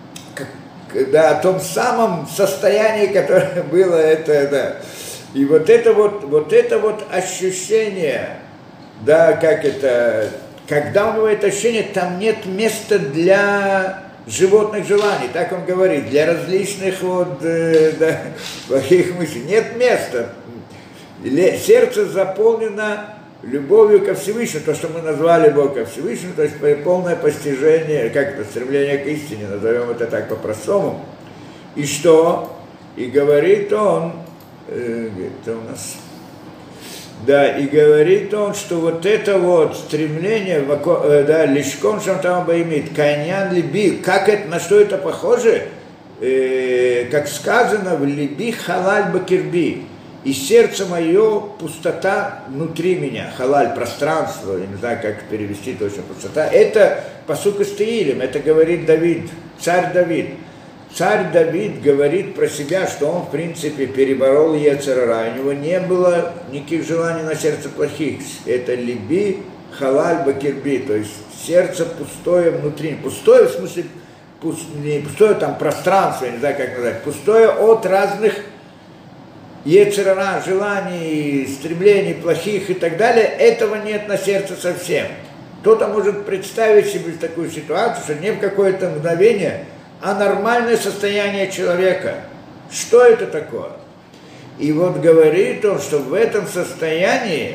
том самом состоянии, которое было это, да. И вот это вот ощущение, да, когда у него это ощущение, там нет места для животных желаний, так он говорит, для различных плохих мыслей, нет места. Сердце заполнено любовью ко Всевышнему, то, что мы назвали любовь ко Всевышнему, то есть полное постижение, стремление к истине, назовем это так по-простому. И что? И говорит он, где-то у нас, да, и говорит он, что вот это вот стремление, да, лишком шамтам баимит, кайнян либи, на что это похоже? Как сказано, в либи халаль бакирби. И сердце мое пустота внутри меня, халаль, пространство, я не знаю, как перевести точно пустота. Это пасук из Теилим, это говорит Давид, царь Давид. Царь Давид говорит про себя, что он, в принципе, переборол Йецер ара, у него не было никаких желаний на сердце плохих. Это либи, халаль, бакирби, то есть сердце пустое внутри. Пустое, в смысле, не пустое там пространство, я не знаю, как назвать, пустое от разных йецер ара, желаний, стремлений плохих и так далее, этого нет на сердце совсем. Кто-то может представить себе такую ситуацию, что не в какое-то мгновение, а нормальное состояние человека. Что это такое? И вот говорит он, что в этом состоянии,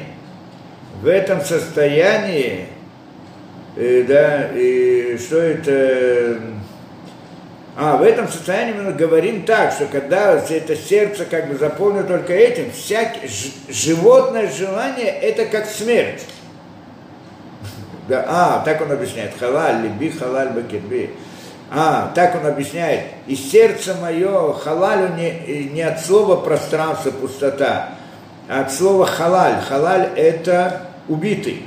да, и что это... в этом состоянии мы говорим так, что когда это сердце как бы заполнено только этим, всякое животное желание – это как смерть. Да, так он объясняет. Халаль, либи, халаль, бакирби. Так он объясняет. И сердце мое, халалю не от слова пространство, пустота, а от слова халаль. Халаль – это убитый.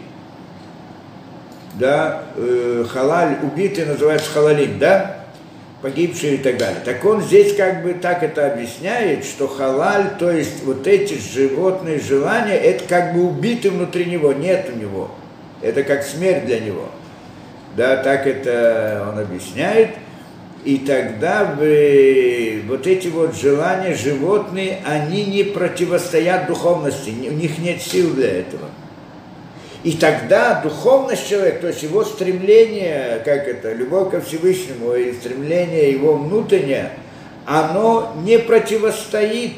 Да, халаль, убитый называется халалим, да? Погибшие и так далее. Так он здесь как бы так это объясняет, что халаль, то есть вот эти животные желания, это как бы убиты внутри него, нет у него. Это как смерть для него. Да, так это он объясняет. И тогда вот эти вот желания животные, они не противостоят духовности, у них нет сил для этого. И тогда духовность человека, то есть его стремление, любовь ко Всевышнему и стремление его внутреннее, оно не противостоит,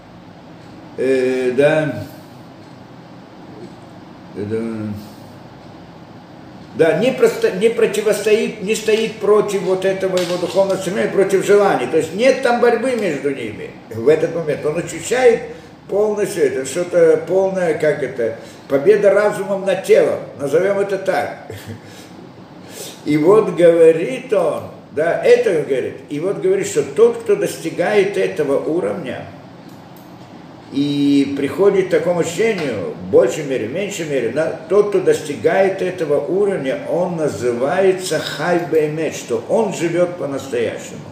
не противостоит, не стоит против вот этого его духовного стремления, против желаний. То есть нет там борьбы между ними в этот момент. Он ощущает полностью это, что-то полное, победа разумом над телом, назовем это так. И вот говорит он, это он говорит, и вот говорит, что тот, кто достигает этого уровня, и приходит к такому ощущению, в большей мере, в меньшей мере, тот, кто достигает этого уровня, он называется хай беймет, что он живет по-настоящему.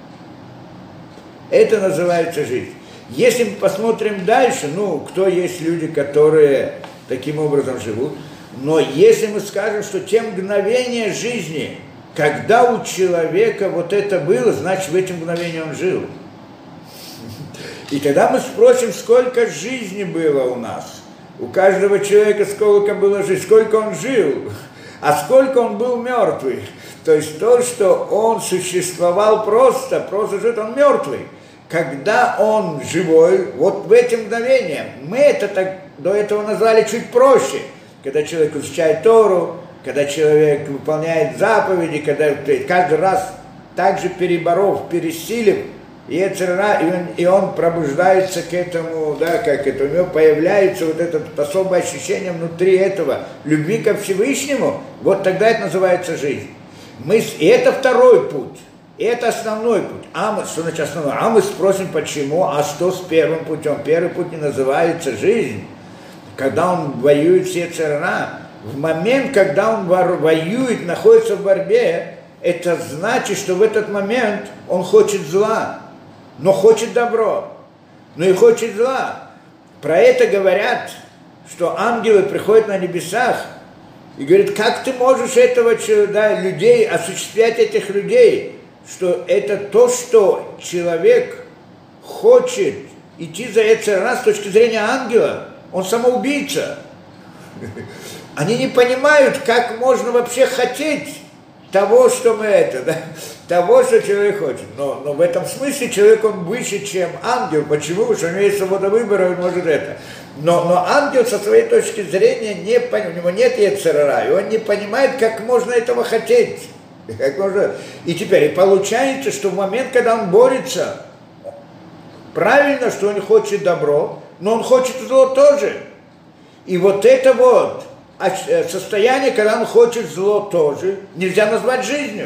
Это называется жизнь. Если мы посмотрим дальше, кто есть люди, которые таким образом живут, но если мы скажем, что те мгновения жизни, когда у человека вот это было, значит, в эти мгновения он жил. И тогда мы спросим, сколько жизни было у нас. У каждого человека сколько было жизни, сколько он жил, а сколько он был мертвый. То есть то, что он существовал просто жил, он мертвый. Когда он живой, вот в эти мгновения, мы это так до этого назвали чуть проще. Когда человек изучает Тору, когда человек выполняет заповеди, когда каждый раз также пересилив, и он пробуждается к этому, у него появляется вот это особое ощущение внутри этого любви ко Всевышнему, вот тогда это называется жизнь. И это второй путь, и это основной путь. Что значит основной? Мы спросим, почему, что с первым путем? Первый путь не называется жизнь. Когда он воюет с йецер ара, в момент, когда он воюет, находится в борьбе, это значит, что в этот момент он хочет зла, но хочет добро, но и хочет зла. Про это говорят, что ангелы приходят на небесах и говорят, как ты можешь людей, осуществлять этих людей, что это то, что человек хочет идти за йецер ара с точки зрения ангела, он самоубийца. Они не понимают, как можно вообще хотеть того, что того, что человек хочет. Но в этом смысле человек, он выше, чем ангел. Почему? Потому что у него есть свобода выбора, он может это. Но ангел со своей точки зрения не понимает, у него нет йецер ара, и он не понимает, как можно этого хотеть. И теперь получается, что в момент, когда он борется, правильно, что он хочет добро, но он хочет зло тоже. И вот это вот состояние, когда он хочет зло тоже, нельзя назвать жизнью.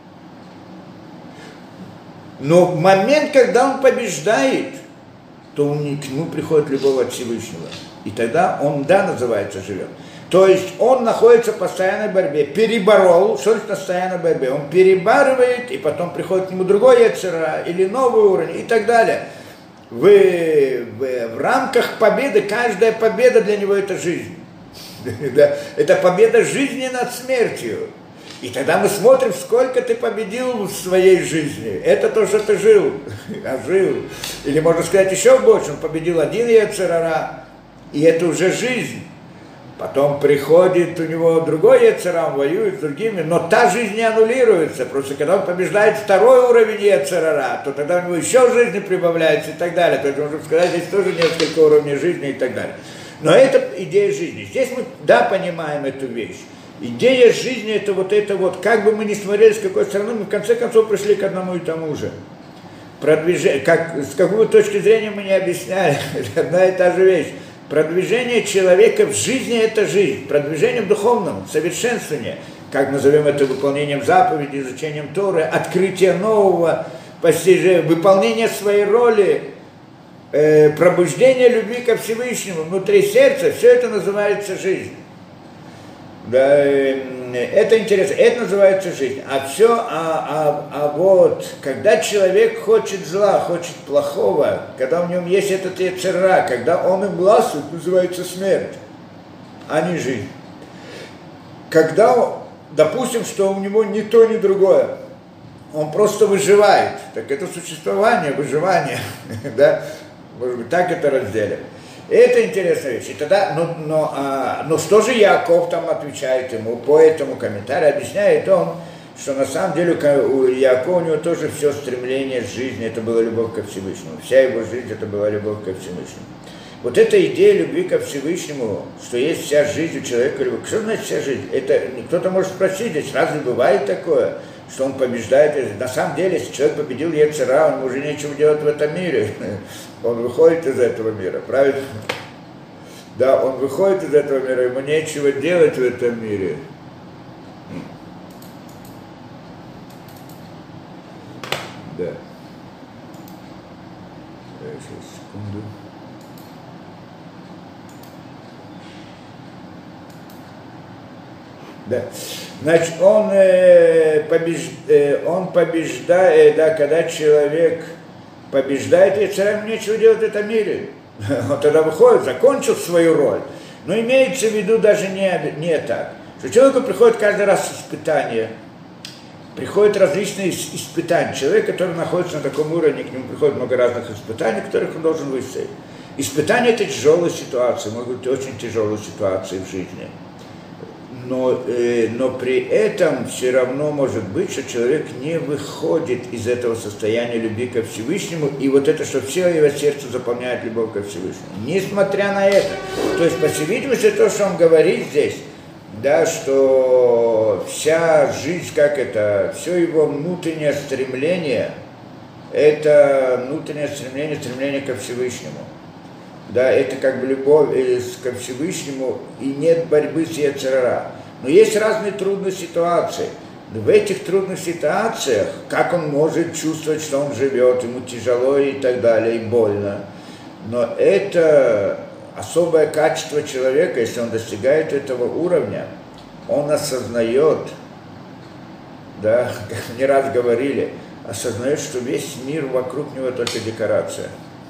Но в момент, когда он побеждает, то к нему приходит любовь от Всевышнего. И тогда он, называется, живет. То есть он находится в постоянной борьбе. Переборол, что значит постоянной борьбе? Он перебарывает, и потом приходит к нему другой йецер ара, или новый уровень, и так далее. В рамках победы, каждая победа для него – это жизнь. Это победа жизни над смертью. И тогда мы смотрим, сколько ты победил в своей жизни. Это то, что ты жил, жил. Или можно сказать еще больше, он победил один Йецер Гара, и это уже жизнь. Потом приходит у него другой Йецер Гара, он воюет с другими, но та жизнь не аннулируется. Просто когда он побеждает второй уровень Йецер Гара, то тогда у него еще жизни прибавляется и так далее. То есть, можно сказать, здесь тоже несколько уровней жизни и так далее. Но это идея жизни. Здесь мы, да, понимаем эту вещь. Идея жизни это вот, как бы мы ни смотрели, с какой стороны, мы в конце концов пришли к одному и тому же. Продвижение, с какой точки зрения мы не объясняли, это одна и та же вещь. Продвижение человека в жизни это жизнь, продвижение в духовном, совершенствование, как назовем это выполнением заповедей, изучением Торы, открытие нового, постижение, выполнение своей роли, пробуждение любви ко Всевышнему внутри сердца, все это называется жизнь. Да, это интересно, это называется жизнь. Вот, когда человек хочет зла, хочет плохого, когда в нем есть этот Йецер Гара, когда он им властвует, называется смерть, а не жизнь. Когда, допустим, что у него ни то, ни другое, он просто выживает, так это существование, выживание, да, может быть, так это разделим. Это интересная вещь. И тогда, но что же Яаков там отвечает ему по этому комментарию, объясняет он, что на самом деле у Яакова у него тоже все стремление жизни, это была любовь ко Всевышнему. Вся его жизнь это была любовь ко Всевышнему. Вот эта идея любви ко Всевышнему, что есть вся жизнь у человека, любовь. Что значит вся жизнь? Это кто-то может спросить, здесь разве бывает такое, что он побеждает? На самом деле, если человек победил Йецер Гара, ему уже нечего делать в этом мире. Он выходит из этого мира, правильно? Да, он выходит из этого мира, ему нечего делать в этом мире. Да. Сейчас, секунду. Да. Значит, он побеждает, да, когда человек побеждает, и царям нечего делать в этом мире. Он тогда выходит, закончил свою роль. Но имеется в виду даже не так. Что человеку приходит каждый раз испытания, приходят различные испытания. Человек, который находится на таком уровне, к нему приходит много разных испытаний, которых он должен выстоять. Испытания – это тяжелые ситуации, могут быть очень тяжелые ситуации в жизни. Но при этом все равно может быть, что человек не выходит из этого состояния любви ко Всевышнему, и вот это, что все его сердце заполняет любовь ко Всевышнему. Несмотря на это. То есть, по всей видимости, то, что он говорит здесь, да, что вся жизнь, все его внутреннее стремление, это внутреннее стремление ко Всевышнему. Да, это как бы любовь ко Всевышнему, и нет борьбы с Йецер Гара. Но есть разные трудные ситуации. В этих трудных ситуациях, как он может чувствовать, что он живет, ему тяжело и так далее, и больно. Но это особое качество человека, если он достигает этого уровня, он осознает, да, как не раз говорили, осознает, что весь мир вокруг него только декорация.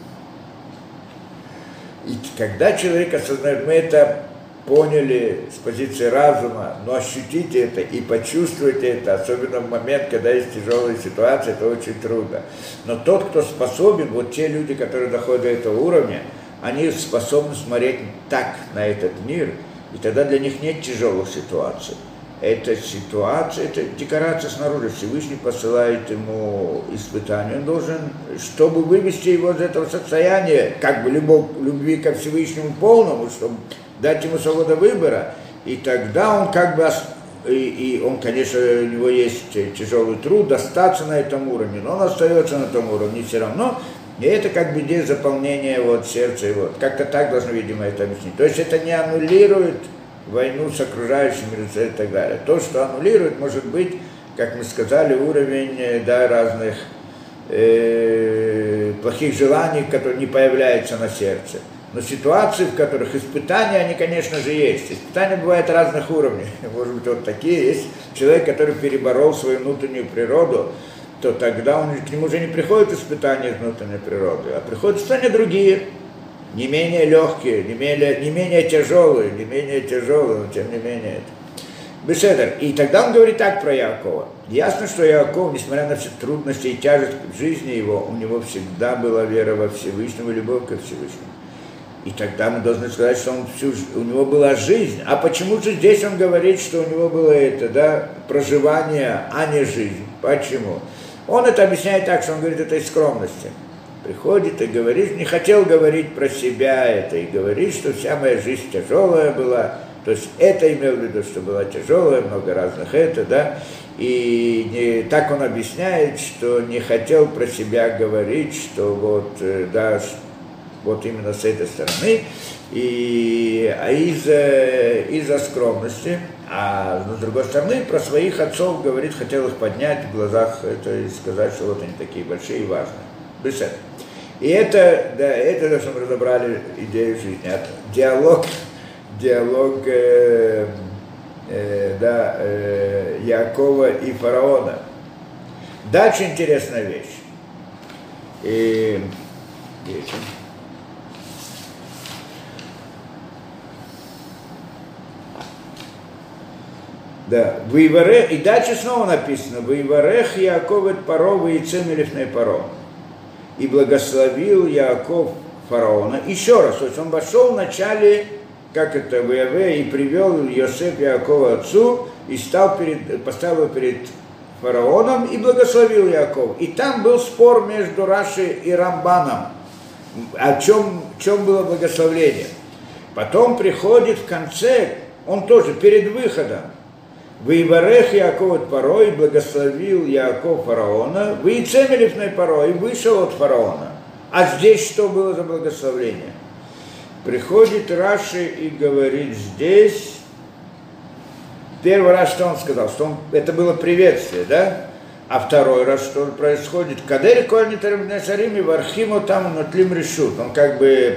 И когда человек осознает, мы это поняли с позиции разума, но ощутить это и почувствовать это, особенно в момент, когда есть тяжелая ситуация, это очень трудно. Но тот, кто способен, вот те люди, которые доходят до этого уровня, они способны смотреть так на этот мир, и тогда для них нет тяжелых ситуаций. Эта ситуация, это декорация снаружи. Всевышний посылает ему испытание. Он должен, чтобы вывести его из этого состояния, как бы любви ко Всевышнему полному, чтобы дать ему свободу выбора, и тогда он как бы, и он, конечно, у него есть тяжелый труд остаться на этом уровне, но он остается на том уровне все равно, и это как бы идея заполнения вот сердца, и вот. Как-то так должно, видимо, это объяснить. То есть это не аннулирует войну с окружающими и так далее. То, что аннулирует, может быть, как мы сказали, уровень, да, разных плохих желаний, которые не появляются на сердце. Но ситуации, в которых испытания, они, конечно же, есть. Испытания бывают разных уровней. Может быть, вот такие есть. Человек, который переборол свою внутреннюю природу, то тогда к нему уже не приходят испытания из внутренней природы, а приходят испытания другие, не менее легкие, не менее тяжелые, но тем не менее. Беседер. И тогда он говорит так про Яакова. Ясно, что Яаков, несмотря на все трудности и тяжесть в жизни его, у него всегда была вера во Всевышнего, любовь ко Всевышнему. И тогда мы должны сказать, что у него была жизнь. А почему же здесь он говорит, что у него было это, да, проживание, а не жизнь? Почему? Он это объясняет так, что он говорит это из скромности. Приходит и говорит, не хотел говорить про себя это, и говорит, что вся моя жизнь тяжелая была. То есть это имел в виду, что была тяжелая, много разных это, да. И так он объясняет, что не хотел про себя говорить, что вот, да, вот именно с этой стороны, из-за скромности, а с другой стороны про своих отцов говорит, хотел их поднять в глазах это, и сказать, что вот они такие большие и важные. Бесед. И это, да, это, что мы разобрали идею жизни. Диалог Яакова и фараона. Да, очень интересная вещь. Да, и дальше снова написано, «Ваиварех Яаков эт паро, ваицем элифней паро». И благословил Яаков фараона. Еще раз, то есть он вошел в начале, как это, в Яве, и привел Йосеф Яакова отцу, и поставил его перед фараоном, и благословил Яаков. И там был спор между Раши и Рамбаном, о чем было благословление. Потом приходит в конце, он тоже перед выходом, «Ваиварех Яаков от паро, и благословил Яаков фараона, ваицем элифней паро, и вышел от фараона». А здесь что было за благословление? Приходит Раши и говорит здесь, первый раз, что он сказал, что это было приветствие, да? А второй раз, что происходит, «Кадер коль нитарим шарим и вархиму там нотлим решут». Он как бы,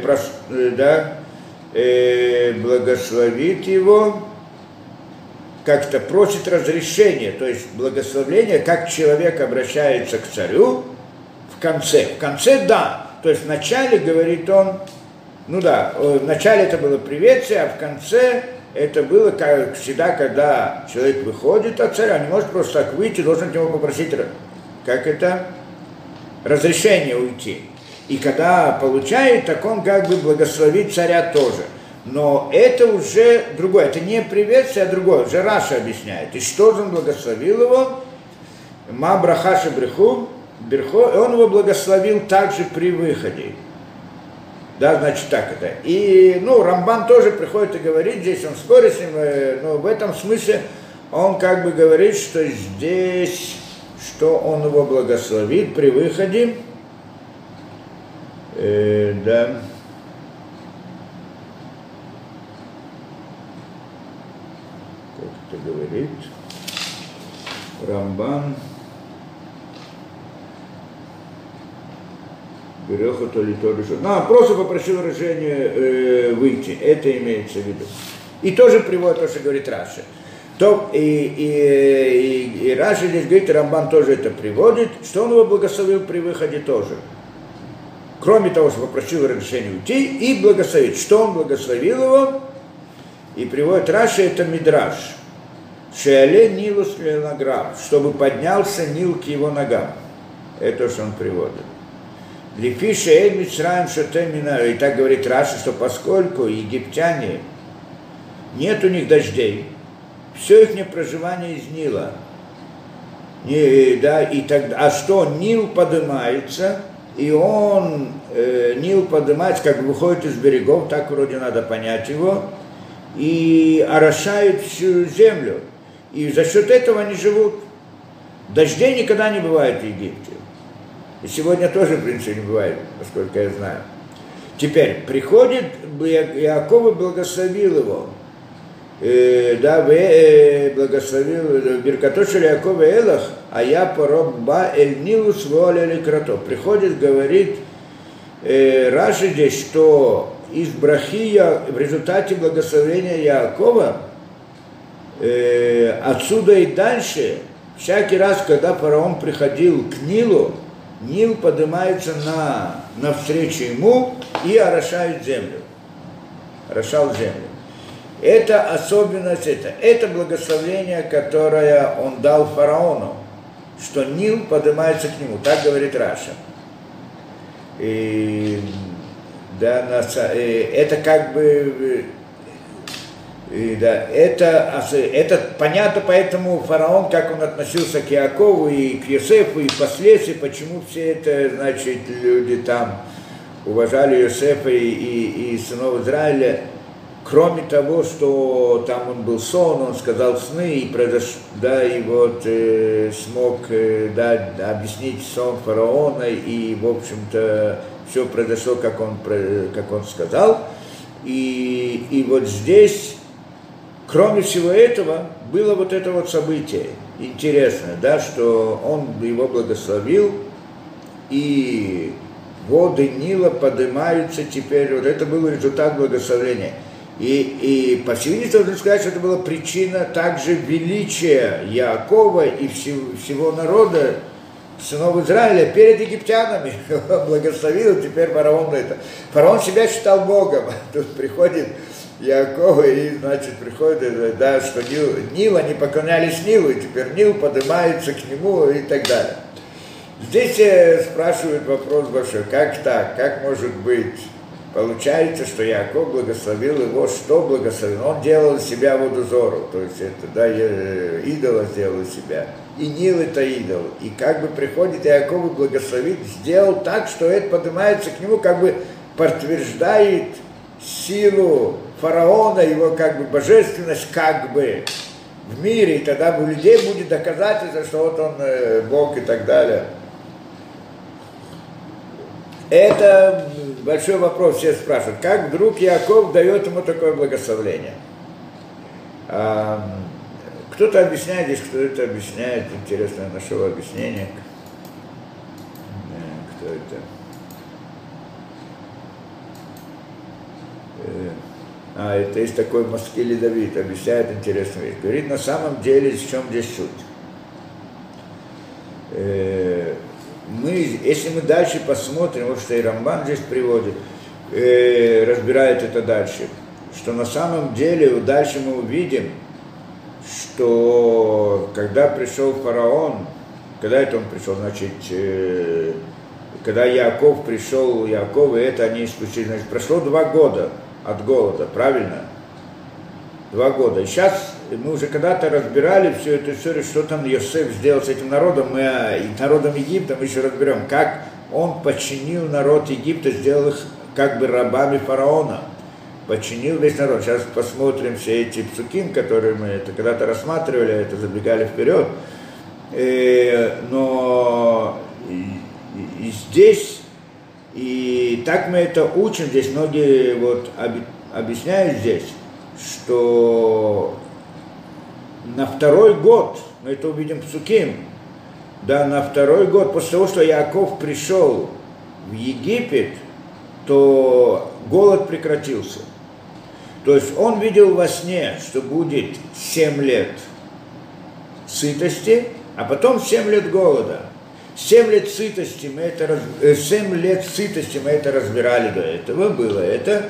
благословит его, как-то просит разрешения, то есть благословление, как человек обращается к царю в конце. В конце да, то есть в начале говорит он, ну да, в начале это было приветствие, а в конце это было, как всегда, когда человек выходит от царя, не может просто так выйти, должен от него попросить, как это, разрешение уйти. И когда получает, так он как бы благословит царя тоже. Но это уже другое, это не приветствие, а другое, уже Раша объясняет. И что же он благословил его? Ма брахаши бреху, берхо, и он его благословил также при выходе. Да, значит так это. И, Рамбан тоже приходит и говорит, здесь он спорит с ним, но в этом смысле он как бы говорит, что здесь, что он его благословит при выходе, да. Говорит Рамбан, просто попросил разрешение выйти, это имеется в виду. И тоже приводит то, что говорит Раши. И Раши здесь говорит, и Рамбан тоже это приводит, что он его благословил при выходе тоже. Кроме того, что попросил разрешение уйти, и благословит. Что он благословил его? И приводит Раши, это Мидраш. Шеале Нилус Ленаграм, чтобы поднялся Нил к его ногам. Это что он приводит. Лифи Шеэль Мицраим Шотемина, и так говорит Раши, что поскольку египтяне, нет у них дождей, все их проживание из Нила. А что Нил поднимается, и Нил поднимается, как бы выходит из берегов, так вроде надо понять его, и орошает всю землю. И за счет этого они живут. Дождей никогда не бывает в Египте. И сегодня тоже, в принципе, не бывает, насколько я знаю. Теперь приходит Яаков и благословил его. Благословил Биркатошель Яакова Элах, а я поробба эль Нилус воля или крато. Приходит, говорит Раши здесь, что из брахия в результате благословения Яакова отсюда и дальше, всякий раз, когда фараон приходил к Нилу, Нил поднимается навстречу ему и орошает землю. Орошал землю. Это особенность, это благословение, которое он дал фараону, что Нил поднимается к нему, так говорит Раша. И, да, это как бы, да, это понятно, поэтому фараон, как он относился к Яакову и к Йосефу, и впоследствии, почему все это, значит, люди там уважали Йосефа и сынов Израиля. Кроме того, что там он был сон, он сказал сны, и да, и вот смог да, объяснить сон фараона, и, в общем-то, все произошло, как он сказал. И вот здесь, кроме всего этого, было вот это вот событие интересное, да, что он его благословил, и воды Нила поднимаются теперь, вот это был результат благословения. И по всей видимости, можно сказать, что это была причина также величия Яакова и всего народа, сынов Израиля, перед египтянами. Благословил теперь фараон это. Фараон себя считал Богом. Тут приходит Яаков, и, значит, приходит, да, что Нил, они поклонялись Нилу, и теперь Нил поднимается к нему и так далее. Здесь спрашивают вопрос большой, как так, как может быть? Получается, что Яаков благословил его, что благословил? Он делал из себя водозору, то есть это, да, идола сделал из себя. И Нил это идол. И как бы приходит Яаков и благословит, сделал так, что это поднимается к нему, как бы подтверждает силу фараона, его как бы божественность, как бы в мире, и тогда у людей будет доказательство, что вот он Бог и так далее. Это большой вопрос, все спрашивают, как вдруг Яаков дает ему такое благословение. Кто-то объясняет здесь, кто это объясняет, интересно, я нашел объяснение. Кто это? Это есть такой Маскили Давид, объясняет интересную вещь. Говорит, на самом деле, в чем здесь суть? Если мы дальше посмотрим, вот что и Рамбан здесь приводит, разбирает это дальше, что на самом деле дальше мы увидим, что когда пришел фараон, когда это он пришел, значит, когда Яаков пришел, Яаков, и это они исключили, значит, прошло 2 года от голода, правильно? 2 года. И сейчас мы уже когда-то разбирали всю эту историю, что там Йосеф сделал с этим народом, и народом Египта мы еще разберем, как он подчинил народ Египта, сделал их как бы рабами фараона, подчинил весь народ. Сейчас посмотрим все эти псуким, которые мы это когда-то рассматривали, это забегали вперед. Но и здесь, и так мы это учим, здесь многие вот объясняют здесь, что на 2-й год, мы это увидим в Псуким, да, на 2-й год, после того, что Яаков пришел в Египет, то голод прекратился. То есть он видел во сне, что будет 7 лет сытости, а потом 7 лет голода. 7 лет сытости мы это, 7 лет сытости мы это разбирали до этого, было это.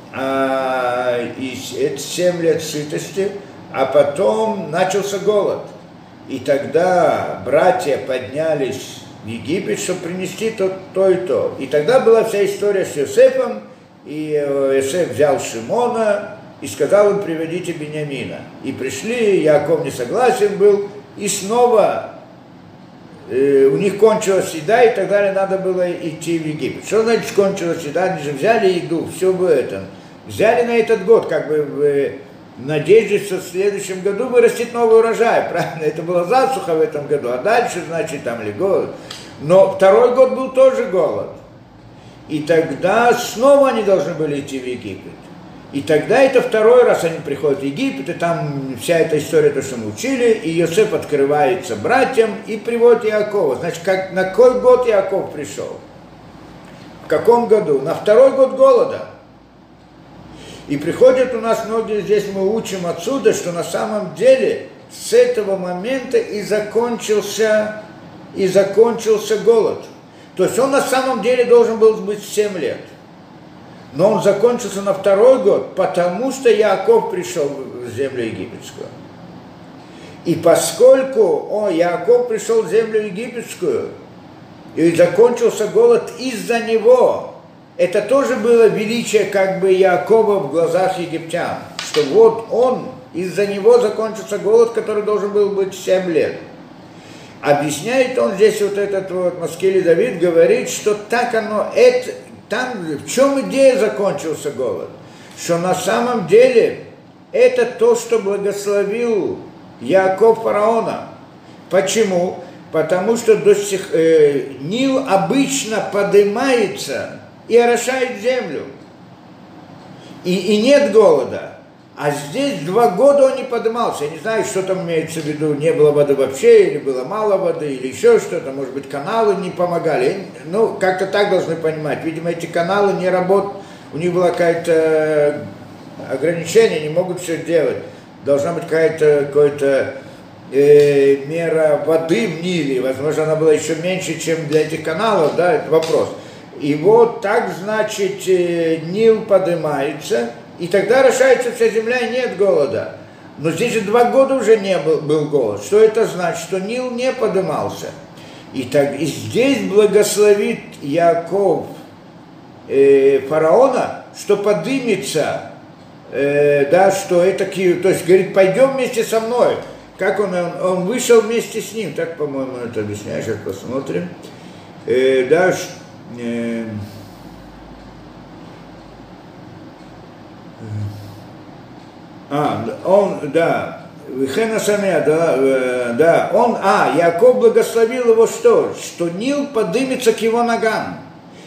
И 7 лет сытости, а потом начался голод. И тогда братья поднялись в Египет, чтобы принести то и то. И тогда была вся история с Йосефом, и Йосеф взял Шимона и сказал им: приведите Беньямина. И пришли, Яаков не согласен был, и снова у них кончилась еда, и так далее, надо было идти в Египет. Что значит кончилась еда? Они же взяли еду, все в этом. Взяли на этот год, как бы в надежде, что в следующем году вырастет новый урожай, правильно? Это была засуха в этом году, а дальше, значит, там ли голод. Но 2-й год был тоже голод. И тогда снова они должны были идти в Египет. И тогда это 2-й раз они приходят в Египет, и там вся эта история, то, что мы учили, и Йосеф открывается братьям и приводит Яакова. Значит, на какой год Яаков пришел? В каком году? На 2-й год голода. И приходят у нас многие, здесь мы учим отсюда, что на самом деле с этого момента и закончился голод. То есть он на самом деле должен был быть 7 лет. но он закончился на второй год, потому что Яаков пришел в землю египетскую. И поскольку Яаков пришел в землю египетскую, и закончился голод из-за него, это тоже было величие как бы Яакова в глазах египтян, что вот он, из-за него закончился голод, который должен был быть 7 лет. Объясняет он здесь вот этот вот Маскили Давид, говорит, что так оно, это, там, в чем идея закончился голод? Что на самом деле это то, что благословил Яаков фараона. Почему? Потому что Нил обычно поднимается и орошает землю. И нет голода. А здесь 2 года он не поднимался. Я не знаю, что там имеется в виду. Не было воды вообще, или было мало воды, или еще что-то. Может быть, каналы не помогали. Ну, как-то так должны понимать. Видимо, эти каналы не работают. У них было какое-то ограничение, не могут все делать. Должна быть какая-то мера воды в Ниле. Возможно, она была еще меньше, чем для этих каналов. Да, это вопрос. И вот так, значит, Нил поднимается. И тогда орошается вся земля, и нет голода. Но здесь же 2 года уже не был голод. Что это значит? Что Нил не поднимался. И здесь благословит Яаков фараона, что поднимется, да, что это, то есть, говорит, пойдем вместе со мной. Как он вышел вместе с ним, так, по-моему, это объясняю, сейчас посмотрим. Да, Яаков благословил его что? Что Нил поднимется к его ногам.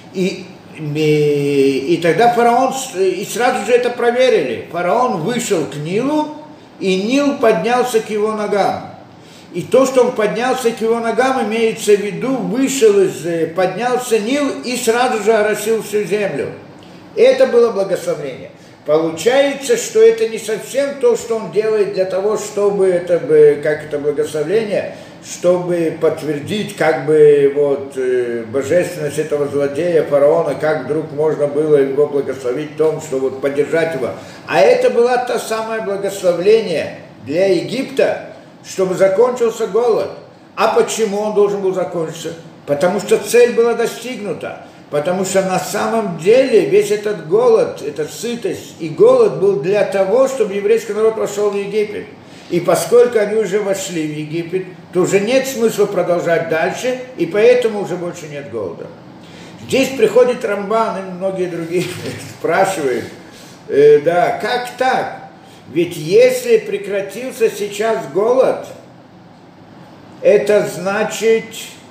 И тогда фараон, и сразу же это проверили. Фараон вышел к Нилу, и Нил поднялся к его ногам. И то, что он поднялся к его ногам, имеется в виду, поднялся Нил и сразу же оросил всю землю. Это было благословение. Получается, что это не совсем то, что он делает для того, чтобы как это благословение, чтобы подтвердить как бы вот божественность этого злодея фараона, как вдруг можно было его благословить в том, что вот поддержать его. А это было то самое благословение для Египта, чтобы закончился голод. А почему он должен был закончиться? Потому что цель была достигнута. Потому что на самом деле весь этот голод, эта сытость и голод был для того, чтобы еврейский народ вошел в Египет. И поскольку они уже вошли в Египет, то уже нет смысла продолжать дальше, и поэтому уже больше нет голода. Здесь приходит Рамбан, и многие другие спрашивают, да, как так? Ведь если прекратился сейчас голод, это значит,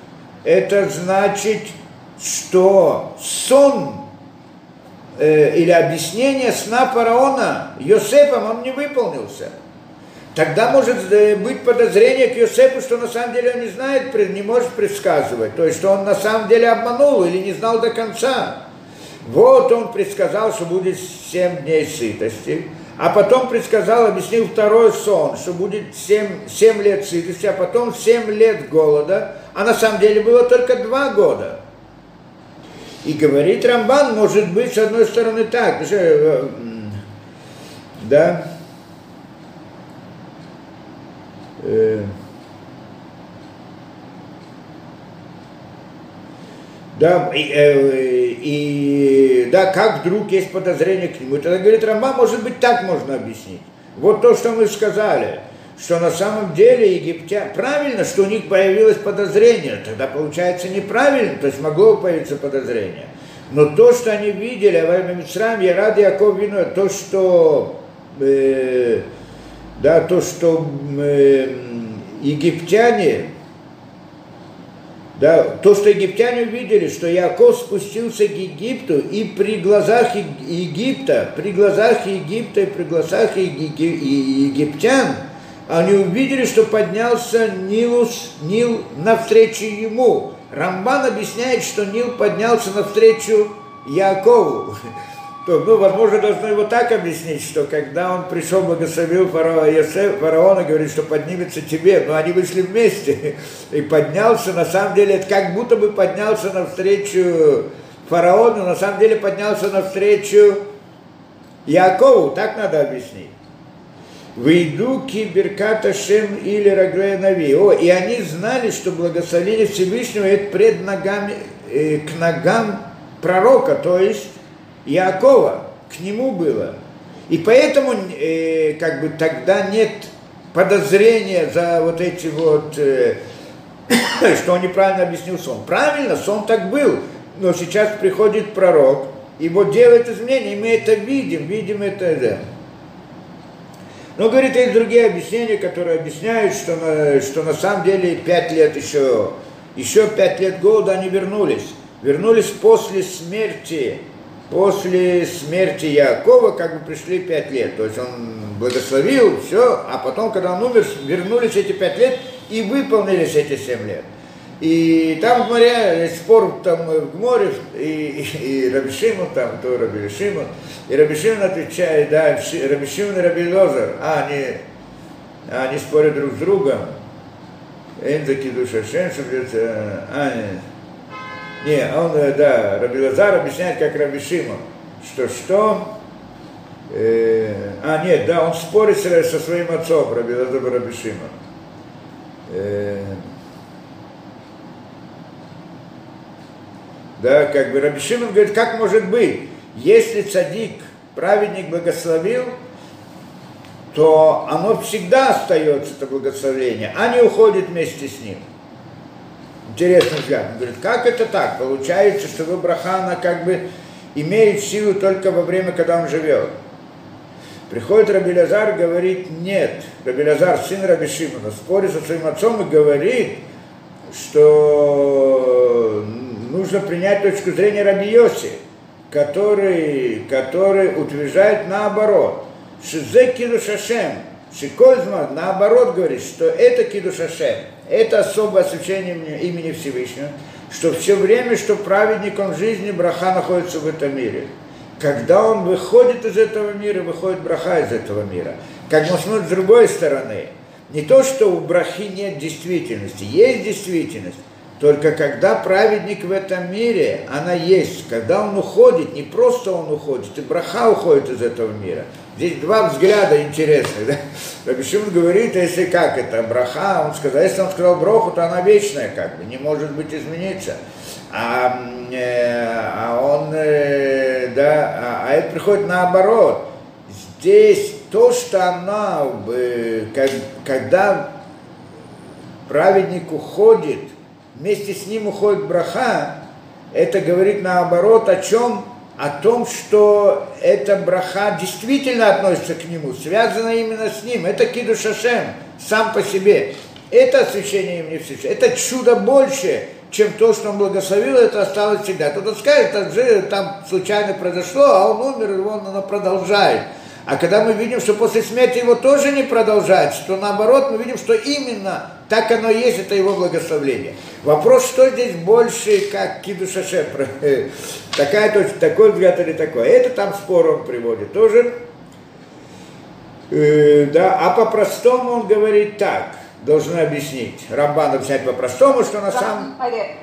что сон или объяснение сна фараона Йосефом он не выполнился. Тогда может быть подозрение к Йосефу, что на самом деле он не знает, не может предсказывать. То есть, что он на самом деле обманул или не знал до конца. Вот он предсказал, что будет 7 дней сытости. А потом предсказал, объяснил второй сон, что будет 7 лет сытости, а потом 7 лет голода. А на самом деле было только 2 года. И говорит Рамбан, может быть, с одной стороны так, да, да, как вдруг есть подозрение к нему. Тогда говорит Рамбан, может быть, так можно объяснить. Вот то, что мы сказали, что на самом деле египтяне, правильно, что у них появилось подозрение, тогда получается неправильно, то есть могло появиться подозрение. Но то, что они видели, во время Мицраим, я рад Яаков виной, то, что египтяне, да, то, что египтяне увидели, что Яаков спустился к Египту, и при глазах Египта и при глазах египтян, они увидели, что поднялся Нил навстречу ему. Рамбан объясняет, что Нил поднялся навстречу Яакову. Ну, возможно, должно его так объяснить, что когда он пришел, благословил фараона, говорит, что поднимется тебе, но они вышли вместе, и поднялся, на самом деле, это как будто бы поднялся навстречу фараон, но на самом деле поднялся навстречу Якову, так надо объяснить. «Выйду киберката шем или раглея нави». И они знали, что благословение Всевышнего это пред ногами, к ногам пророка, то есть Яакова, к нему было. И поэтому как бы тогда нет подозрения за вот эти вот, что он неправильно объяснил сон. Правильно, сон так был, но сейчас приходит пророк, и вот делает изменения, и мы это видим это, да. Но, говорит, есть другие объяснения, которые объясняют, что на самом деле 5 лет еще 5 лет голода они вернулись после смерти Яакова, как бы пришли 5 лет, то есть он благословил, все, а потом, когда он умер, вернулись эти 5 лет и выполнились эти 7 лет. И там в море, спор там в море, и Раби Шимон, там, то Раби Шимон, и Раби Шимон отвечает, да, Раби Шимон и Раби Лозар, они спорят друг с другом, Энзаки душа Шем, Раби Лозар объясняет, как Раби Шимон, он спорит со своим отцом, Раби Лозар, Раби Шимон. Да, как бы Раби Шимон говорит, как может быть, если цадик, праведник благословил, то оно всегда остается, это благословение, а не уходит вместе с ним. Интересный взгляд. Он говорит, как это так? Получается, что браха, она как бы имеет силу только во время, когда он живет. Приходит Раби Лазар, говорит, нет. Раби Лазар, сын Раби Шимона, спорит со своим отцом и говорит, что нужно принять точку зрения Раби Йоси, который утверждает наоборот. Шизе кидуш Ашем, Шикользман наоборот говорит, что это кидуш Ашем, это особое освящение имени Всевышнего, что все время, что праведник он в жизни, браха находится в этом мире. Когда он выходит из этого мира, выходит браха из этого мира. Как мы смотрим с другой стороны, не то, что у брахи нет действительности, есть действительность, только когда праведник в этом мире, она есть. Когда он уходит, не просто он уходит, и браха уходит из этого мира. Здесь два взгляда интересных. Да? Раби Шимон говорит, если как это, браха, он сказал, если он сказал броху, то она вечная, как бы, не может быть измениться. Это приходит наоборот. Здесь то, что она, когда праведник уходит, вместе с ним уходит браха, это говорит наоборот о чем? О том, что эта браха действительно относится к нему, связана именно с ним. Это кидуш Ашем сам по себе. Это освящение имени Всевышнего. Это чудо больше, чем то, что он благословил, это осталось всегда. Кто-то скажет, это там случайно произошло, а он умер, и оно продолжает. А когда мы видим, что после смерти его тоже не продолжается, то наоборот мы видим, что именно так оно и есть, это его благословление. Вопрос, что здесь больше, как кидуш Ашем, такой взгляд или такой. Это там спор он приводит тоже. А по-простому он говорит так, должен объяснить. Рамбан объясняет по-простому, что на самом...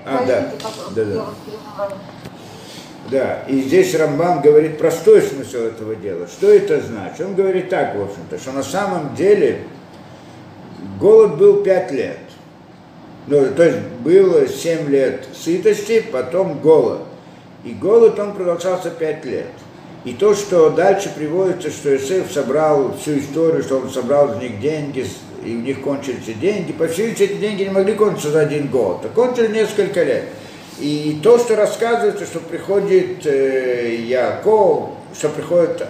Да, и здесь Рамбан говорит простой смысл этого дела. Что это значит? Он говорит так, в общем-то, что на самом деле голод был 5 лет. То есть было 7 лет сытости, потом голод. И голод он продолжался 5 лет. И то, что дальше приводится, что Иосиф собрал всю историю, что он собрал из них деньги, и у них кончились деньги. По всей эти деньги не могли кончиться за один год, а кончили несколько лет. И то, что рассказывается, что приходит Яаков, что приходят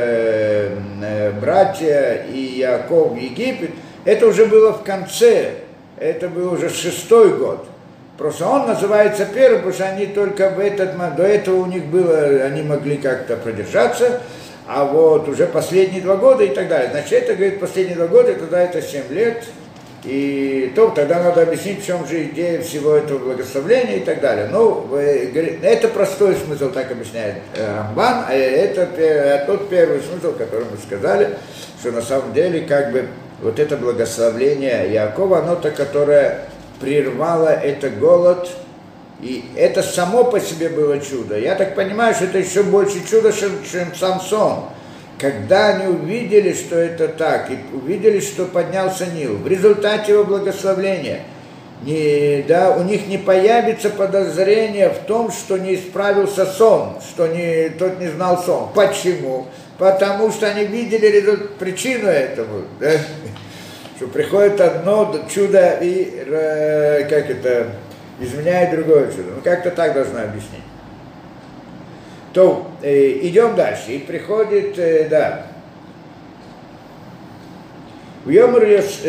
братья и Яаков в Египет, это уже было в конце, это был уже 6-й год. Просто он называется первым, потому что они только в этот момент, до этого у них было, они могли как-то продержаться, а вот уже последние 2 года и так далее. Значит, это, говорит, последние 2 года, тогда это 7 лет. И то, тогда надо объяснить, в чем же идея всего этого благословления и так далее. Это простой смысл, так объясняет Рамбан, а это тот первый смысл, который мы сказали, что на самом деле как бы вот это благословление Яакова, оно то, которое прервало этот голод И это само по себе было чудо. Я так понимаю, что это еще больше чудо, чем Самсон. Когда они увидели, что это так, и увидели, что поднялся Нил, в результате его благословления, у них не появится подозрение в том, что не исправился сон, что тот не знал сон. Почему? Потому что они видели причину этому, да? Что приходит одно чудо и, изменяет другое чудо. Как-то так должна объяснить. То идем дальше. И приходит, в Йомар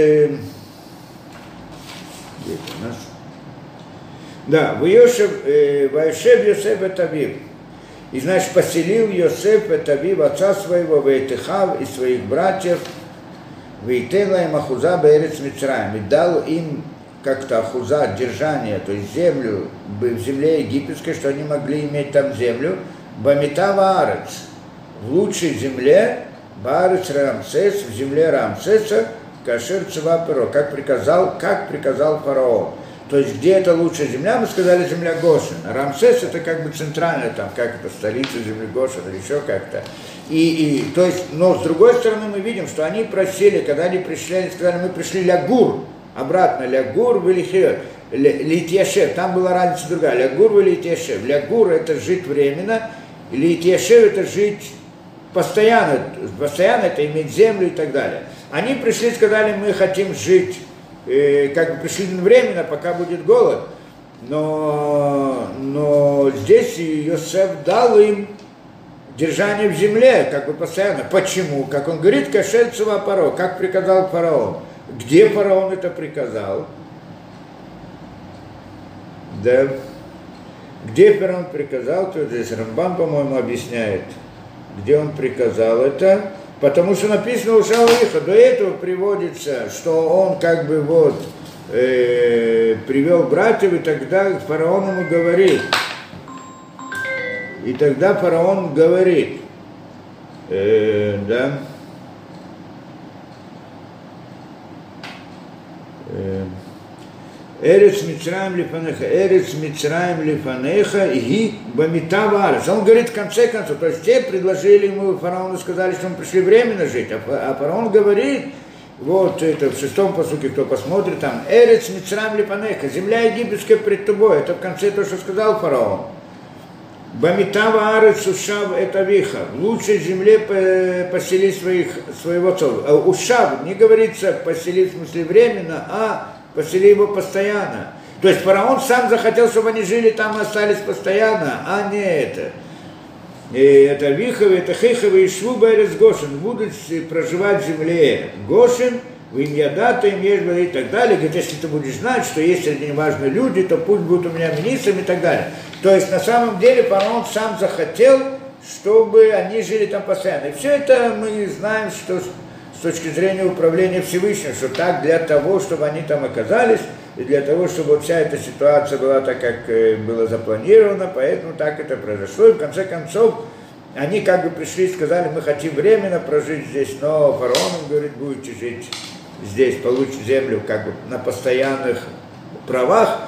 Вайшев Йосеф эт Авив. И, значит, поселил Йосеф эт Авив, отца своего, Вейтехав и своих братьев, Вейтела им Ахуза Беэрец Мицраим, и дал им как-то Ахуза, держание, то есть землю в земле египетской, что они могли иметь там землю, Бамита Ваарец, в лучшей земле, Баарец Рамсес, в земле Рамсеса, Кашер Цива Перо, как приказал фараон. То есть, где это лучшая земля, мы сказали, земля Гошен. А Рамсес это как бы центральная, там, как это, столица земли Гошен или еще как-то. То есть, но с другой стороны мы видим, что они просили, когда они пришли, они сказали, мы пришли Лягур, обратно Лягур в Литьяшев, там была разница другая, Лягур в Литьяшев. Лягур это жить временно, Литьяшев это жить постоянно это иметь землю и так далее. Они пришли, сказали, мы хотим жить, как бы пришли временно, пока будет голод, но здесь Йосеф дал им держание в земле, как бы постоянно. Почему? Как он говорит, Кашер Цива Перо, как приказал фараон. Где фараон это приказал? Да. Где фараон приказал, то здесь Рамбам, по-моему, объясняет, где он приказал это. Потому что написано у Шауиха, до этого приводится, что он как бы привел братьев, и тогда фараон ему говорит, Эрец Мицраим лифанеха ги бамита варес. Он говорит в конце концов, то есть те предложили ему, фараону сказали, что мы пришли временно жить, а фараон говорит, вот это в 6-м пасуке, кто посмотрит, там, Эрец Мицраим лифанеха, земля египетская пред тобой, это в конце то, что сказал фараон. Бамита варес ушав это виха, в лучшей земле посели своего отца. Ушав, не говорится посели в смысле временно, а посели его постоянно. То есть фараон сам захотел, чтобы они жили там и остались постоянно, а не это. И это Виховы, это Хейховы и Шву Бэрец Гошин будут проживать в земле Гошин, в Имьядата, Имьежба и так далее. Говорит, если ты будешь знать, что есть среди них важные люди, то пусть будут у меня министрами и так далее. То есть на самом деле фараон сам захотел, чтобы они жили там постоянно. И все это мы знаем, что с точки зрения управления Всевышним, что так для того, чтобы они там оказались, и для того, чтобы вот вся эта ситуация была так, как было запланировано, поэтому так это произошло. И в конце концов, они как бы пришли и сказали, мы хотим временно прожить здесь, но фараон им говорит, будете жить здесь, получите землю как бы на постоянных правах.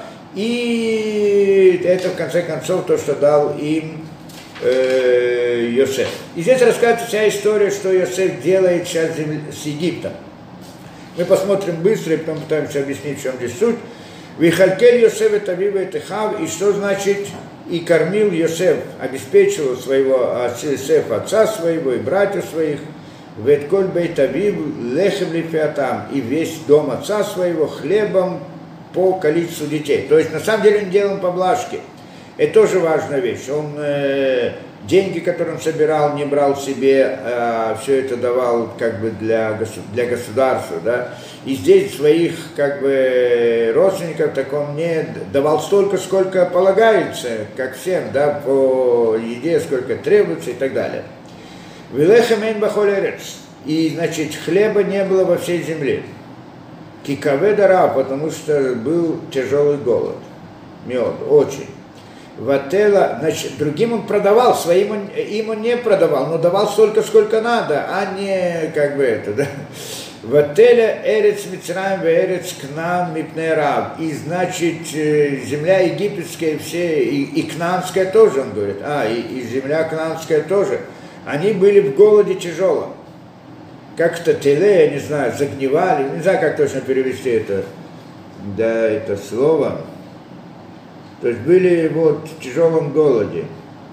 И это в конце концов то, что дал им Йосеф. И здесь рассказывается вся история, что Йосеф делает сейчас с Египтом. Мы посмотрим быстро и потом пытаемся объяснить, в чем здесь суть. Вихалькель Йосеф это Авива и Техав, и что значит и кормил Йосеф, обеспечивал своего Йосефа, отца своего и братьев своих, Ветколь Бейт Авив лехем лифиатам, и весь дом отца своего хлебом по количеству детей. То есть на самом деле он делал поблажки. Это тоже важная вещь. Он деньги, которые он собирал, не брал себе, все это давал как бы для государства, да. И здесь своих как бы родственников, так он не давал столько, сколько полагается, как всем, да, по еде, сколько требуется и так далее. Вилехем эйн бахоль эрец. И, значит, хлеба не было во всей земле. Кикаве дара, потому что был тяжелый голод. Мед, очень. Вателла, значит, другим он продавал, своим им он не продавал, но давал столько, сколько надо, а не как бы это, да. Вателя Эрец Мицраим Эрец Кнан Мипнерав. И значит, земля египетская все, и кнанская тоже, он говорит, и земля кнанская тоже, они были в голоде тяжелом. Как-то теле, я не знаю, загнивали, не знаю, как точно перевести это, да, это слово. То есть были вот в тяжелом голоде.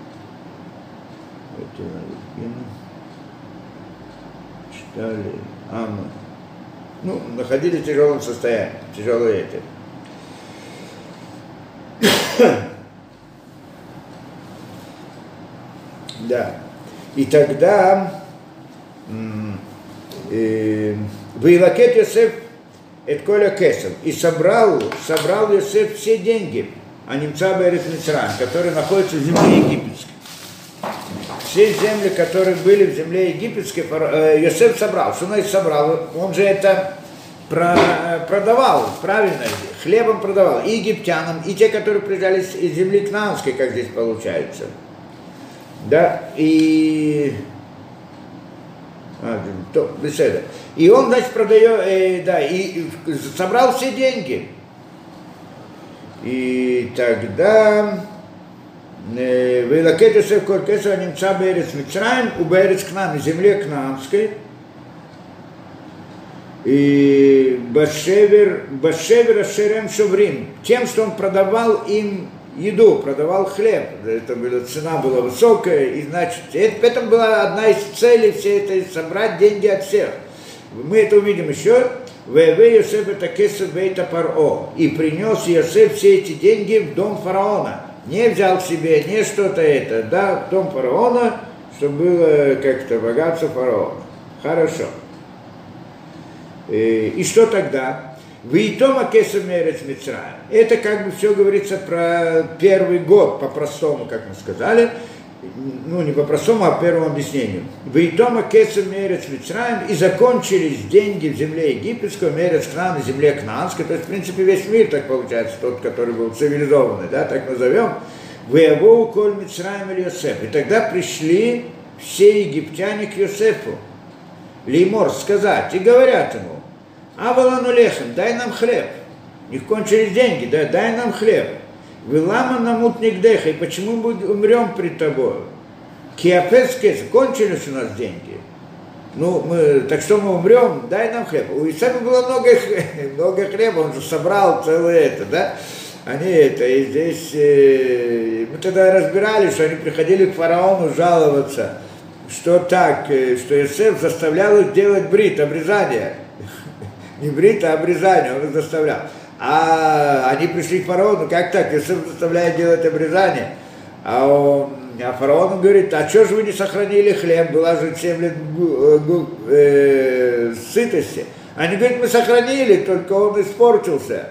Читали, находились в тяжелом состоянии, тяжелые эти. Да. И тогда Вейлакет Йосеф эт коля кесов. И собрал Йосеф все деньги, немца Берет Мицраим, которые находятся в земле египетской. Все земли, которые были в земле египетской, Йосеф собрал. Что значит собрал? Он же это продавал, правильно, хлебом продавал и египтянам, и те, которые приезжали из земли кнаанской, как здесь получается. Да, и беседа. И он, значит, продает, и собрал все деньги. И тогда Вейлакет Йосеф коль кесов немца Берец Мицраим у Берец Кнан, в земле кнаанской. И Башевер Ашерем Шоврим, тем, что он продавал им еду, продавал хлеб. Это была, цена была высокая, и значит, это была одна из целей всей этой, собрать деньги от всех. Мы это увидим еще. Веве Йосеф это кесов бейта паро. И принес Йосеф все эти деньги в дом фараона. Не взял себе, не что-то это, да, в дом фараона, чтобы было как-то богатство фараона. Хорошо. И что тогда? Вейтома кесов мерец Мицраим. Это как бы все говорится про первый год, по-простому, как мы сказали. Не по-простому, а по первому объяснению. Вейтома кесов мерец Мицраим. И закончились деньги в земле египетской, мерец Кнан, в земле кнаанской. То есть, в принципе, весь мир, так получается, тот, который был цивилизованный, да, так назовем. Веявоу коль Мицраим или Йосеф. И тогда пришли все египтяне к Йосефу. Леймор сказать, и говорят ему: Авалану лехем, дай нам хлеб. У них кончились деньги, да, дай нам хлеб. Вилама намут нигдеха, и почему мы умрем пред тобой? Киапецкес, кончились у нас деньги. Так что мы умрем, дай нам хлеб. У Исаака было много хлеба, он же собрал целое это, да. Они это, и здесь, мы тогда разбирали, что они приходили к фараону жаловаться, что так, что Йосеф заставлял их делать брит, обрезание. Не брит, а обрезание, он их заставлял. А они пришли к фараону, как так, Йосеф заставляет делать обрезание. А фараон говорит: а что же вы не сохранили хлеб, была же 7 лет сытости. Они говорят: мы сохранили, только он испортился.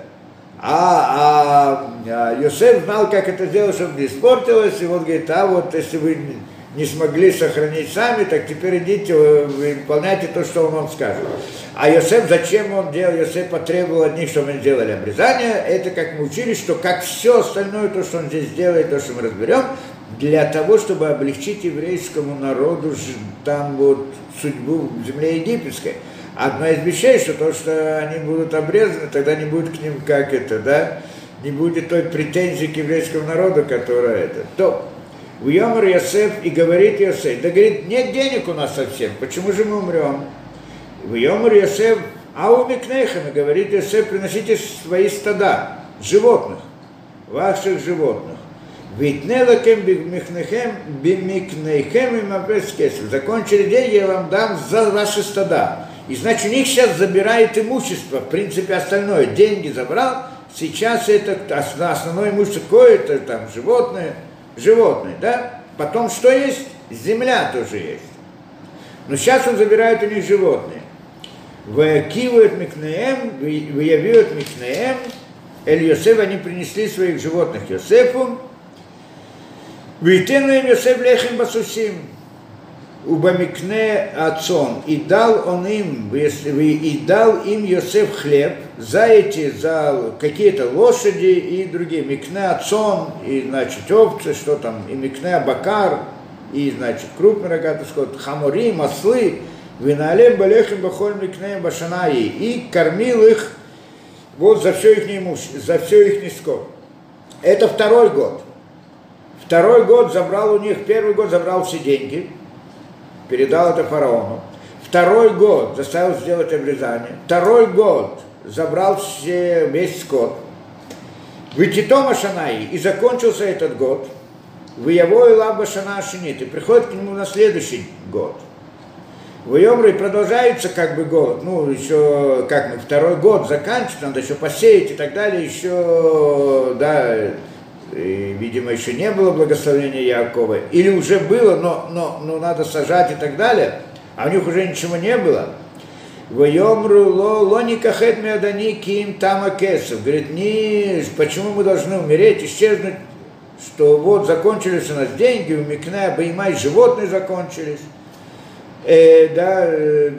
Йосеф знал, как это сделать, чтобы не испортилось, и он говорит: вот если вы не смогли сохранить сами, так теперь идите, выполняйте то, что он вам скажет. А Йосеф, зачем он делал? Йосеф потребовал от них, чтобы они сделали обрезание. Это, как мы учились, что как все остальное, то, что он здесь делает, то, что мы разберем, для того, чтобы облегчить еврейскому народу там вот судьбу в земле египетской. Одна из вещей, что то, что они будут обрезаны, тогда не будет к ним как это, да, не будет той претензии к еврейскому народу, которая это. То Вьомар Йосеф, и говорит Йосеф, да говорит: нет денег у нас совсем, почему же мы умрем? Вьомар Йосеф, аумикнейхам, и говорит Йосеф: приносите свои стада, животных, ваших животных. Витнелакем бимикнейхем и мапескесов. Закончили деньги, я вам дам за ваши стада. И значит, у них сейчас забирает имущество, в принципе, остальное. Деньги забрал, сейчас это основное имущество какое-то, там, животные, да? Потом что есть? Земля тоже есть. Но сейчас он забирает у них животные. Ваякивают микнеем, выявивают микнеем, Эль Йосеф, они принесли своих животных Йосефу. Витену им Йосеф лехем басусим. Убамикне отцом, и дал им Йосеф хлеб за какие-то лошади и другие, микне отцом, и, значит, овцы, что там, и микне бакар, и, значит, крупный рогатый скот, хамори, маслы, Виналем балехем бахоль микнеем башанаи. И кормил их вот за все их имущество, за все их скот. Это второй год. Второй год забрал у них, первый год забрал все деньги, передал это фараону. Второй год заставил сделать обрезание. Второй год забрал весь скот. Вытитома Шанаи, и закончился этот год. В его и лаба Шана Шинит, и приходит к нему на следующий год. В Йомры продолжается как бы год, ну еще как мы второй год заканчивается, надо еще посеять и так далее, еще, да, и, видимо, еще не было благословения Яакова, или уже было, но надо сажать и так далее, а у них уже ничего не было. В Йомру лони кахет меадани ким тама кесов, говорит, почему мы должны умереть, исчезнуть, что вот закончились у нас деньги, у Микне, Баймай, животные закончились. Да,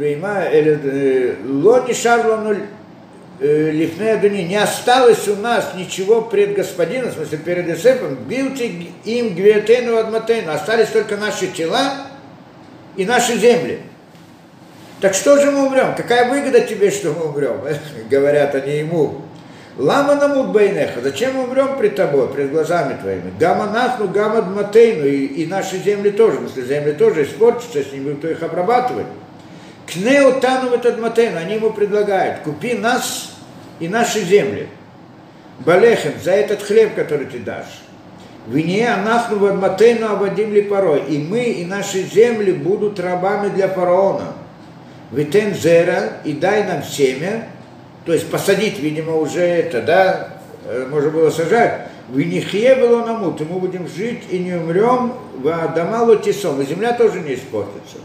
Лони Шарлану Лифнеадуни, не осталось у нас ничего пред господином, в смысле перед Йосефом, билти им гвиатейну адматейну, остались только наши тела и наши земли. Так что же мы умрем? Какая выгода тебе, что мы умрем? Говорят они ему. Лама намут байнеха, зачем мы умрем пред тобой, пред глазами твоими? Гама нахну, гама дматейну, и наши земли тоже, если земли тоже испортятся, если не будем то их обрабатывать. Кнеу тану в этот дматейну, они ему предлагают, купи нас и наши земли. Балехем, за этот хлеб, который ты дашь. Вине анахну в дматейну авадим ли порой, и мы, и наши земли будут рабами для фараона. Витен зера, и дай нам семя, то есть посадить, видимо, уже это, да, можно было сажать. В Нихе было намут, и мы будем жить и не умрем, в Адамалу тесом, и земля тоже не испортится.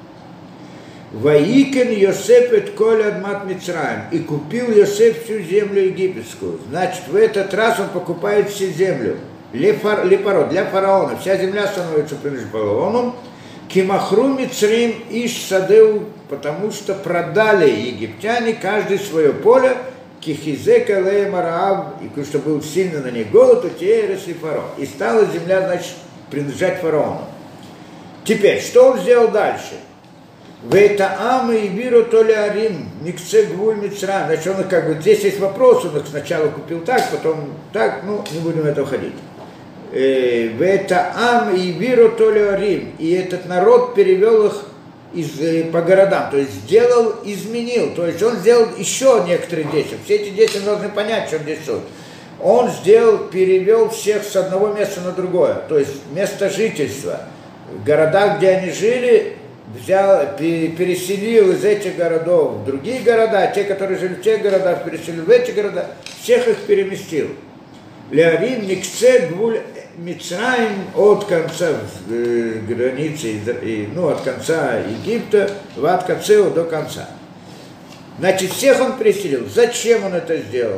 Ваикен Йосеф эт коль адмат Мицраим, и купил Йосеф всю землю египетскую. Значит, в этот раз он покупает всю землю. Лепарот, для фараона, вся земля становится принадлежит фараону. Кимахру Мицрим иш садеу, потому что продали египтяне каждый свое поле, кихизека лея мараав, и что был сильно на них голод, у теерес и фараон. И стала земля, значит, принадлежать фараону. Теперь, что он сделал дальше? Вейтаам и биру толи арим, никце гвуль Мицраим. Значит, он как бы, здесь есть вопрос, он их сначала купил так, потом так, ну, не будем в это входить. Вейтаам и биру толи арим, и этот народ перевел их по городам, то есть сделал, изменил, то есть он сделал еще некоторые действия. Все эти действия должны понять, что здесь суть. Он сделал, перевел всех с одного места на другое, то есть место жительства. В городах, где они жили, взял, переселил из этих городов в другие города, те, которые жили в тех городах, переселил в эти города, всех их переместил. Леарим никце гвуль Мицраим от конца границы, ну, от конца Египта, от Кацеу до конца. Значит, всех он переселил. Зачем он это сделал?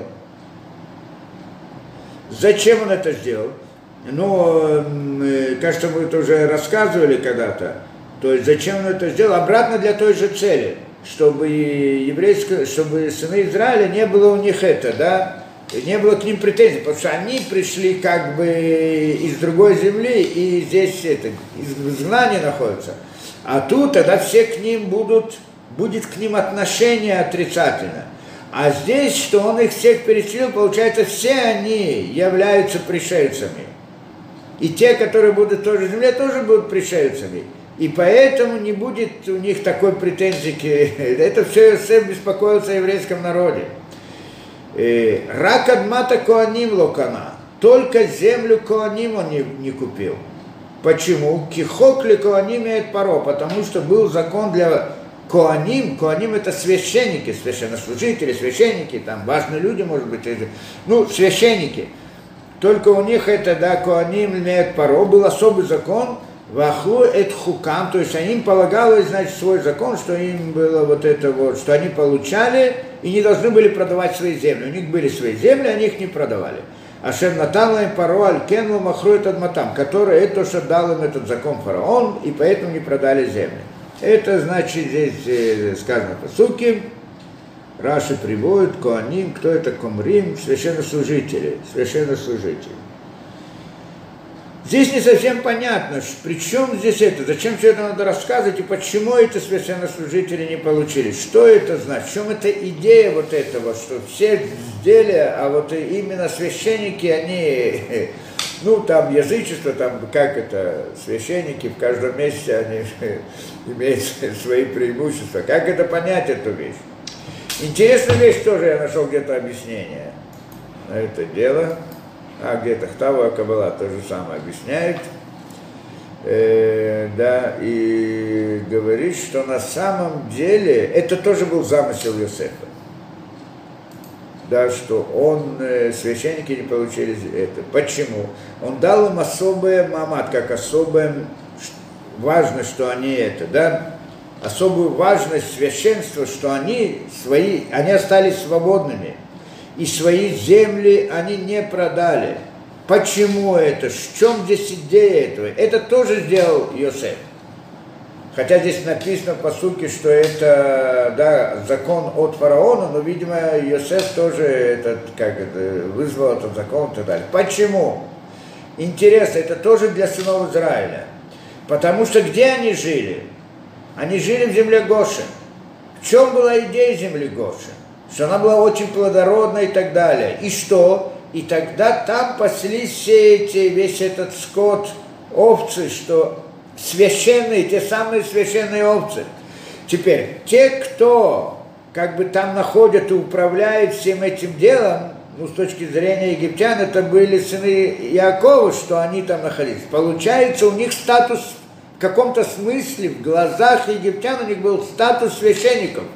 Зачем он это сделал? Ну, кажется, мы это уже рассказывали когда-то. То есть, зачем он это сделал? Обратно для той же цели, чтобы чтобы сыны Израиля не было у них это, да, не было к ним претензий, потому что они пришли как бы из другой земли, и здесь это, изгнание находится. А тут тогда все к ним будет к ним отношение отрицательно. А здесь, что он их всех переселил, получается, все они являются пришельцами. И те, которые будут в той же земле, тоже будут пришельцами. И поэтому не будет у них такой претензии. Это все Йосеф беспокоился о еврейском народе. Рак адмата коаним локана. Только землю коаним он не купил. Почему? Кихокли коаним имеет паро. Потому что был закон для коаним. Коаним это священники, священнослужители, священники, там важные люди, может быть, ну, священники. Только у них это, да, коаним имеет паро. Был особый закон. Вахлу эт хукам, то есть им полагалось, значит, свой закон, что им было вот это вот, что они получали и не должны были продавать свои земли. У них были свои земли, они их не продавали. Ашем натан им паро аль-кену махру эт адматам, который это, что дал им этот закон фараон, и поэтому не продали земли. Это значит, здесь сказано по суке, Раши приводит, коаним, кто это комрим, священнослужители. Здесь не совсем понятно, при чем здесь это, зачем все это надо рассказывать и почему эти священнослужители не получились, что это значит, в чем эта идея вот этого, что все сделали, а вот именно священники, они, ну там язычество, там как это, священники в каждом месте, они имеют свои преимущества, как это понять эту вещь? Интересная вещь тоже, я нашел где-то объяснение на это дело. Где-то Хтава Каббала то же самое объясняет, да, и говорит, что на самом деле это тоже был замысел Йосефа, да, что священники не получили это. Почему? Он дал им особый мамат, как особая важность, что они это, да, особую важность священства, что они остались свободными. И свои земли они не продали. Почему это? В чем здесь идея этого? Это тоже сделал Йосеф. Хотя здесь написано по сути, что это, да, закон от фараона, но, видимо, Йосеф тоже вызвал этот закон и так далее. Почему? Интересно, это тоже для сынов Израиля. Потому что где они жили? Они жили в земле Гошен. В чем была идея земли Гошен? Что она была очень плодородная и так далее. И что? И тогда там паслись весь этот скот, овцы, что священные, те самые священные овцы. Теперь, те, кто как бы там находят и управляют всем этим делом, ну, с точки зрения египтян, это были сыны Яакова, что они там находились. Получается, у них статус, в каком-то смысле, в глазах египтян у них был статус священников.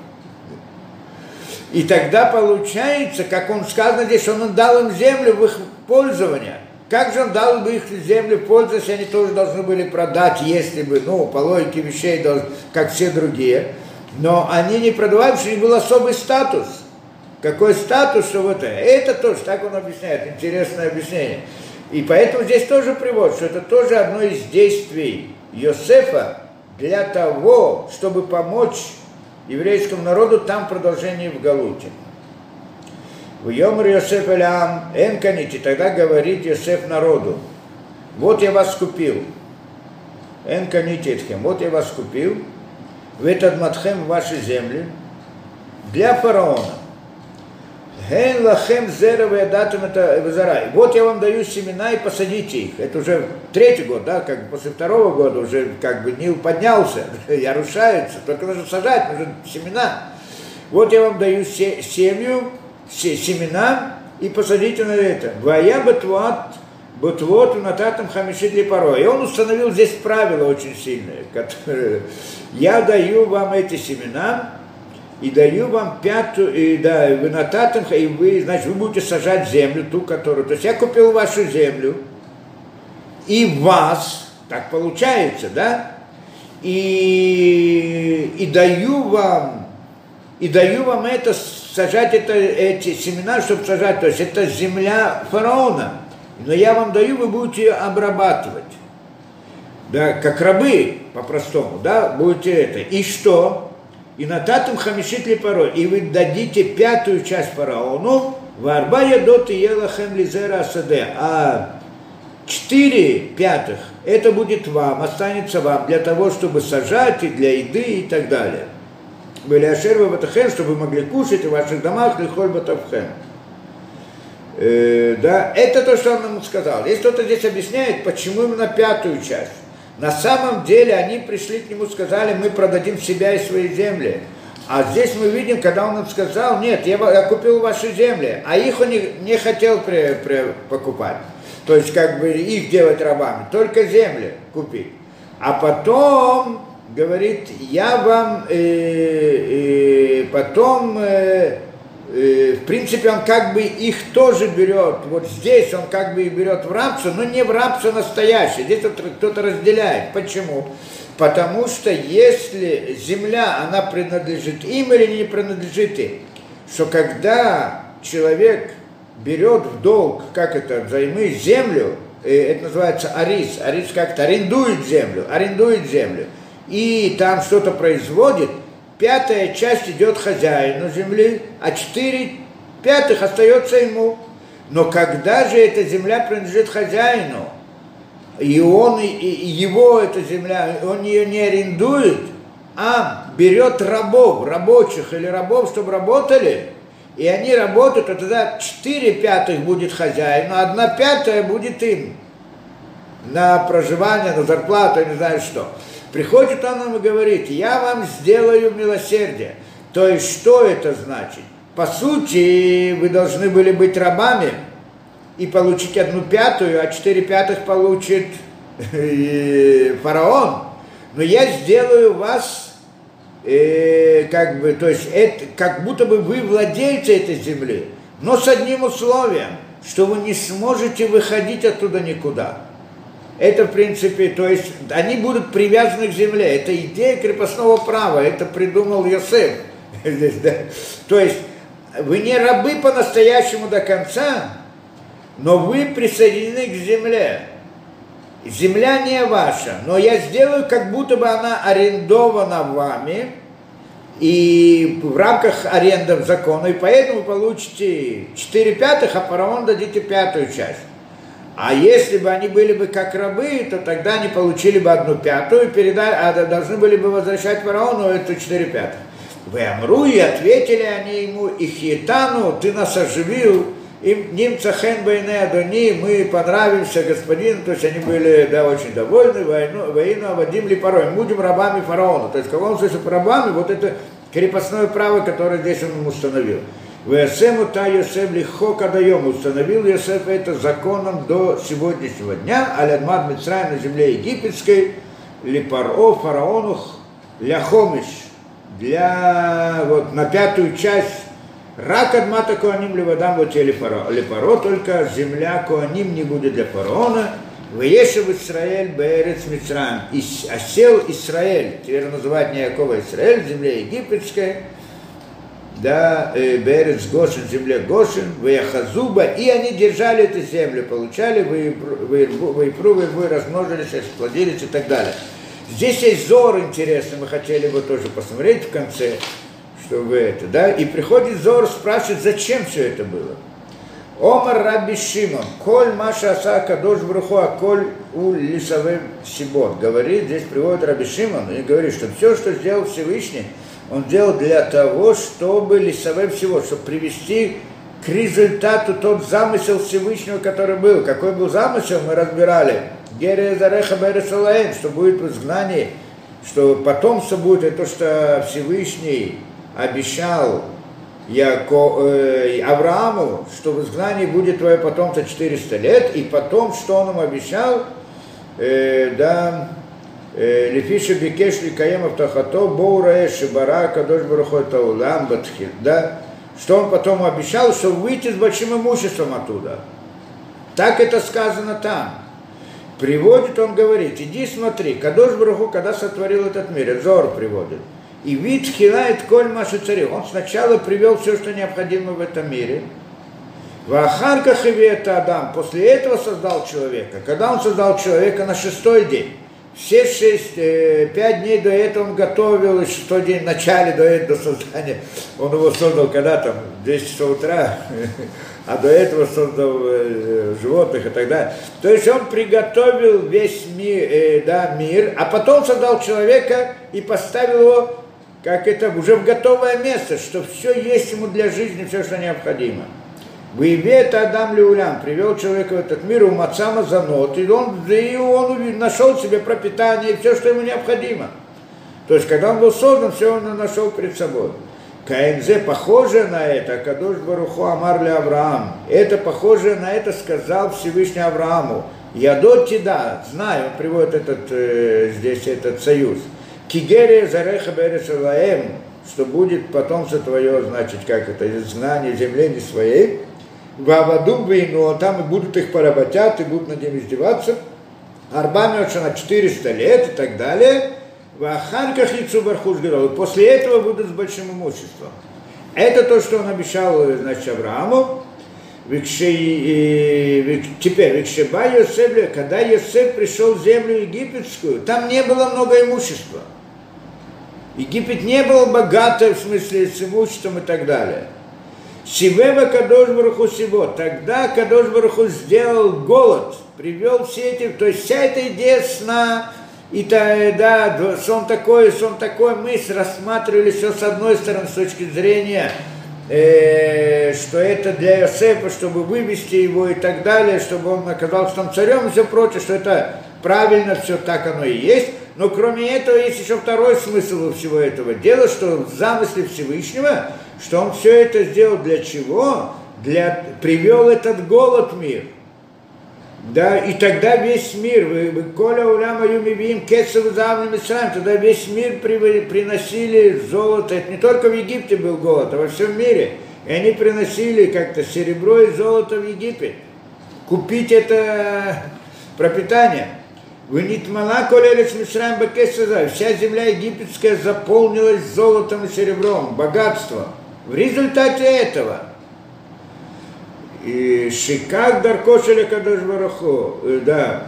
И тогда получается, как он сказано здесь, он дал им землю в их пользование. Как же он дал бы их землю в пользование, если они тоже должны были продать, если бы, ну, по логике вещей, как все другие. Но они не продавали, потому что у них был особый статус. Какой статус, что вот это тоже, так он объясняет, интересное объяснение. И поэтому здесь тоже приводит, что это тоже одно из действий Йосефа для того, чтобы помочь еврейскому народу там продолжение в Галуте. В Йомр Йосеф элям энканите, тогда говорит Йосеф народу: вот я вас купил. Энканите этхем, вот я вас купил. В этот матхем ваши земли для фараона. Ген лахем зеровые датам это вазарай. Вот я вам даю семена и посадите их. Это уже третий год, да, как бы после второго года уже как бы Нил поднялся, ярушается, только нужно сажать, нужно семена. Вот я вам даю семью, семена и посадите на это. Вая бутвот нататам хамишит ли порой. И он установил здесь правило очень сильное, которое я даю вам эти семена. И даю вам пятую, и да, вы нататам, и вы, значит, вы будете сажать землю, ту, которую... То есть я купил вашу землю, и вас, так получается, да, и даю вам это, сажать эти семена, чтобы сажать, то есть это земля фараона, но я вам даю, вы будете ее обрабатывать, да, как рабы, по-простому, да, будете это, и что? И нататум хамишит ли порой, и вы дадите пятую часть фараону, варба ядот и елахем лизера асаде, а 4/5 это будет вам, останется вам для того, чтобы сажать и для еды и так далее. Были ашер ватахем, чтобы вы могли кушать в ваших домах, лихоль батавхем. Да, это то, что он нам сказал. Если кто-то здесь объясняет, почему именно пятую часть. На самом деле они пришли к нему, сказали: мы продадим себя и свои земли. А здесь мы видим, когда он им сказал: нет, я купил ваши земли, а их он не хотел покупать. То есть как бы их делать рабами, только земли купить. А потом говорит: я вам в принципе, он как бы их тоже берет, вот здесь он как бы их берет в рабство, но не в рабство настоящее, здесь кто-то разделяет. Почему? Потому что если земля, она принадлежит им или не принадлежит им, что когда человек берет в долг, как это, взаймы землю, это называется арис как-то арендует землю, и там что-то производит, 5 часть идет хозяину земли, а 4/5 остается ему. Но когда же эта земля принадлежит хозяину, и он, и его эта земля, он ее не арендует, а берет рабов, рабочих или рабов, чтобы работали, и они работают, а тогда 4/5 будет хозяину, а 1/5 будет им на проживание, на зарплату, не знаю что. Приходит он нам и говорит: я вам сделаю милосердие. То есть, что это значит? По сути, вы должны были быть рабами и получить 1/5, а 4/5 получит фараон. Но я сделаю вас, то есть, это, как будто бы вы владельцы этой земли, но с одним условием, что вы не сможете выходить оттуда никуда. Это, в принципе, то есть, они будут привязаны к земле. Это идея крепостного права, это придумал Йосеф. То есть, вы не рабы по-настоящему до конца, но вы присоединены к земле. Земля не ваша, но я сделаю, как будто бы она арендована вами, и в рамках аренды закона, и поэтому получите 4/5, а фараон дадите 5 часть. А если бы они были бы как рабы, то тогда они получили бы 1/5 и передали, должны были бы возвращать фараону эту 4/5. Вы Амру, и ответили они ему: Ихьетану, ты нас оживил, им немца хэн байне адони, мы понравимся господину, то есть они были, да, очень довольны, воину Вадим ли порой, мы будем рабами фараона. То есть, в каком смысле рабами, вот это крепостное право, которое здесь он ему установил. Вэсэму та Йосеф лихока даем, установил Йосеф это законом до сегодняшнего дня, алядмад Мицраим на земле египетской, липаро фараону ляхомиш, для, вот, на 5 часть, рак адмата коаним левадам вот липаро, только земля коаним не будет для фараона, выешев Исраэль бээрец Мицраим, осел Исраэль, теперь называть не Якова Исраэль, земле египетской, да, Берец Гошин, земле Гошин, Ваяхазуба, и они держали эту землю, получали, вы размножились, расплодились и так далее. Здесь есть Зор интересный, мы хотели его тоже посмотреть в конце, чтобы это, да, и приходит Зор, спрашивает, зачем все это было. Омар Раби Шимон, коль маша аса кадош бруху, а коль у лисаве сибот, говорит, здесь приводит Раби Шимон, и говорит, что все, что сделал Всевышний, он делал для того, чтобы лисовым всего, чтобы привести к результату тот замысел Всевышнего, который был. Какой был замысел, мы разбирали. Что будет в изгнании, что потомство будет, это то, что Всевышний обещал Аврааму, что в изгнании будет твое потомство 400 лет, и потом, что он ему обещал, да, Лефиша бикешли каемов тахато боураэ шибара кадош барухо таулам батхил, да, что он потом обещал, что выйти с большим имуществом оттуда. Так это сказано там. Приводит, он говорит, иди смотри, кадош баруху, когда сотворил этот мир, Зор приводит, и вид хилает коль маши царил. Он сначала привел все, что необходимо в этом мире. В Ахарках и это Адам, после этого создал человека. Когда он создал человека на 6-й день, все 5 дней до этого он готовил, и 6-й день в начале до этого создания, он его создал когда там, в 10 часов утра, а до этого создал животных и так далее. То есть он приготовил весь мир, мир, а потом создал человека и поставил его, как это, уже в готовое место, что все есть ему для жизни, все, что необходимо. Выявит Адам Леулям, привел человека в этот мир, у Мацама Занот, и он нашел себе пропитание и все, что ему необходимо. То есть, когда он был создан, все он нашел перед собой. Каинзе похоже на это, Кадош Баруху Амар ле Авраам. Это похоже на это сказал Всевышний Аврааму. Ядот Тида, знаю, он приводит здесь этот союз. Кигере Зареха Береш Элаэм, что будет потомство твое, значит, как это, изгнание земли не своей. В Аваду Бейну, там и будут их поработят, и будут над ним издеваться. Арбами на 400 лет и так далее. В Ахарках и Цубархуш Герол. После этого будут с большим имуществом. Это то, что он обещал, значит, Аврааму. Теперь, Викшеба Йосеф, когда Йосеф пришел в землю египетскую, там не было много имущества. Египет не был богатый, в смысле, с имуществом и так далее. Сивева Кадош Баруху Сиво. Тогда Кадош Баруху сделал голод привел все эти, то есть вся эта идея сна, и да, сон такой, мы рассматривали все с одной стороны, с точки зрения, что это для Йосефа, чтобы вывести его и так далее, чтобы он оказался там царем и все прочее, что это правильно, все так оно и есть. Но кроме этого есть еще второй смысл всего этого дела, что в замысле Всевышнего, что он все это сделал для чего? Привел этот голод в мир. Да, и тогда весь мир, Коля Уляма Юмивим, Кесов Завным Исраим, тогда весь мир приносили золото. Это не только в Египте был голод, а во всем мире. И они приносили как-то серебро и золото в Египет. Купить это пропитание. Вынитмала Колерец Мисраим Бакесов. Вся земля египетская заполнилась золотом и серебром, богатством. В результате этого и Шикак Даркошеля Кадош Бараху, да,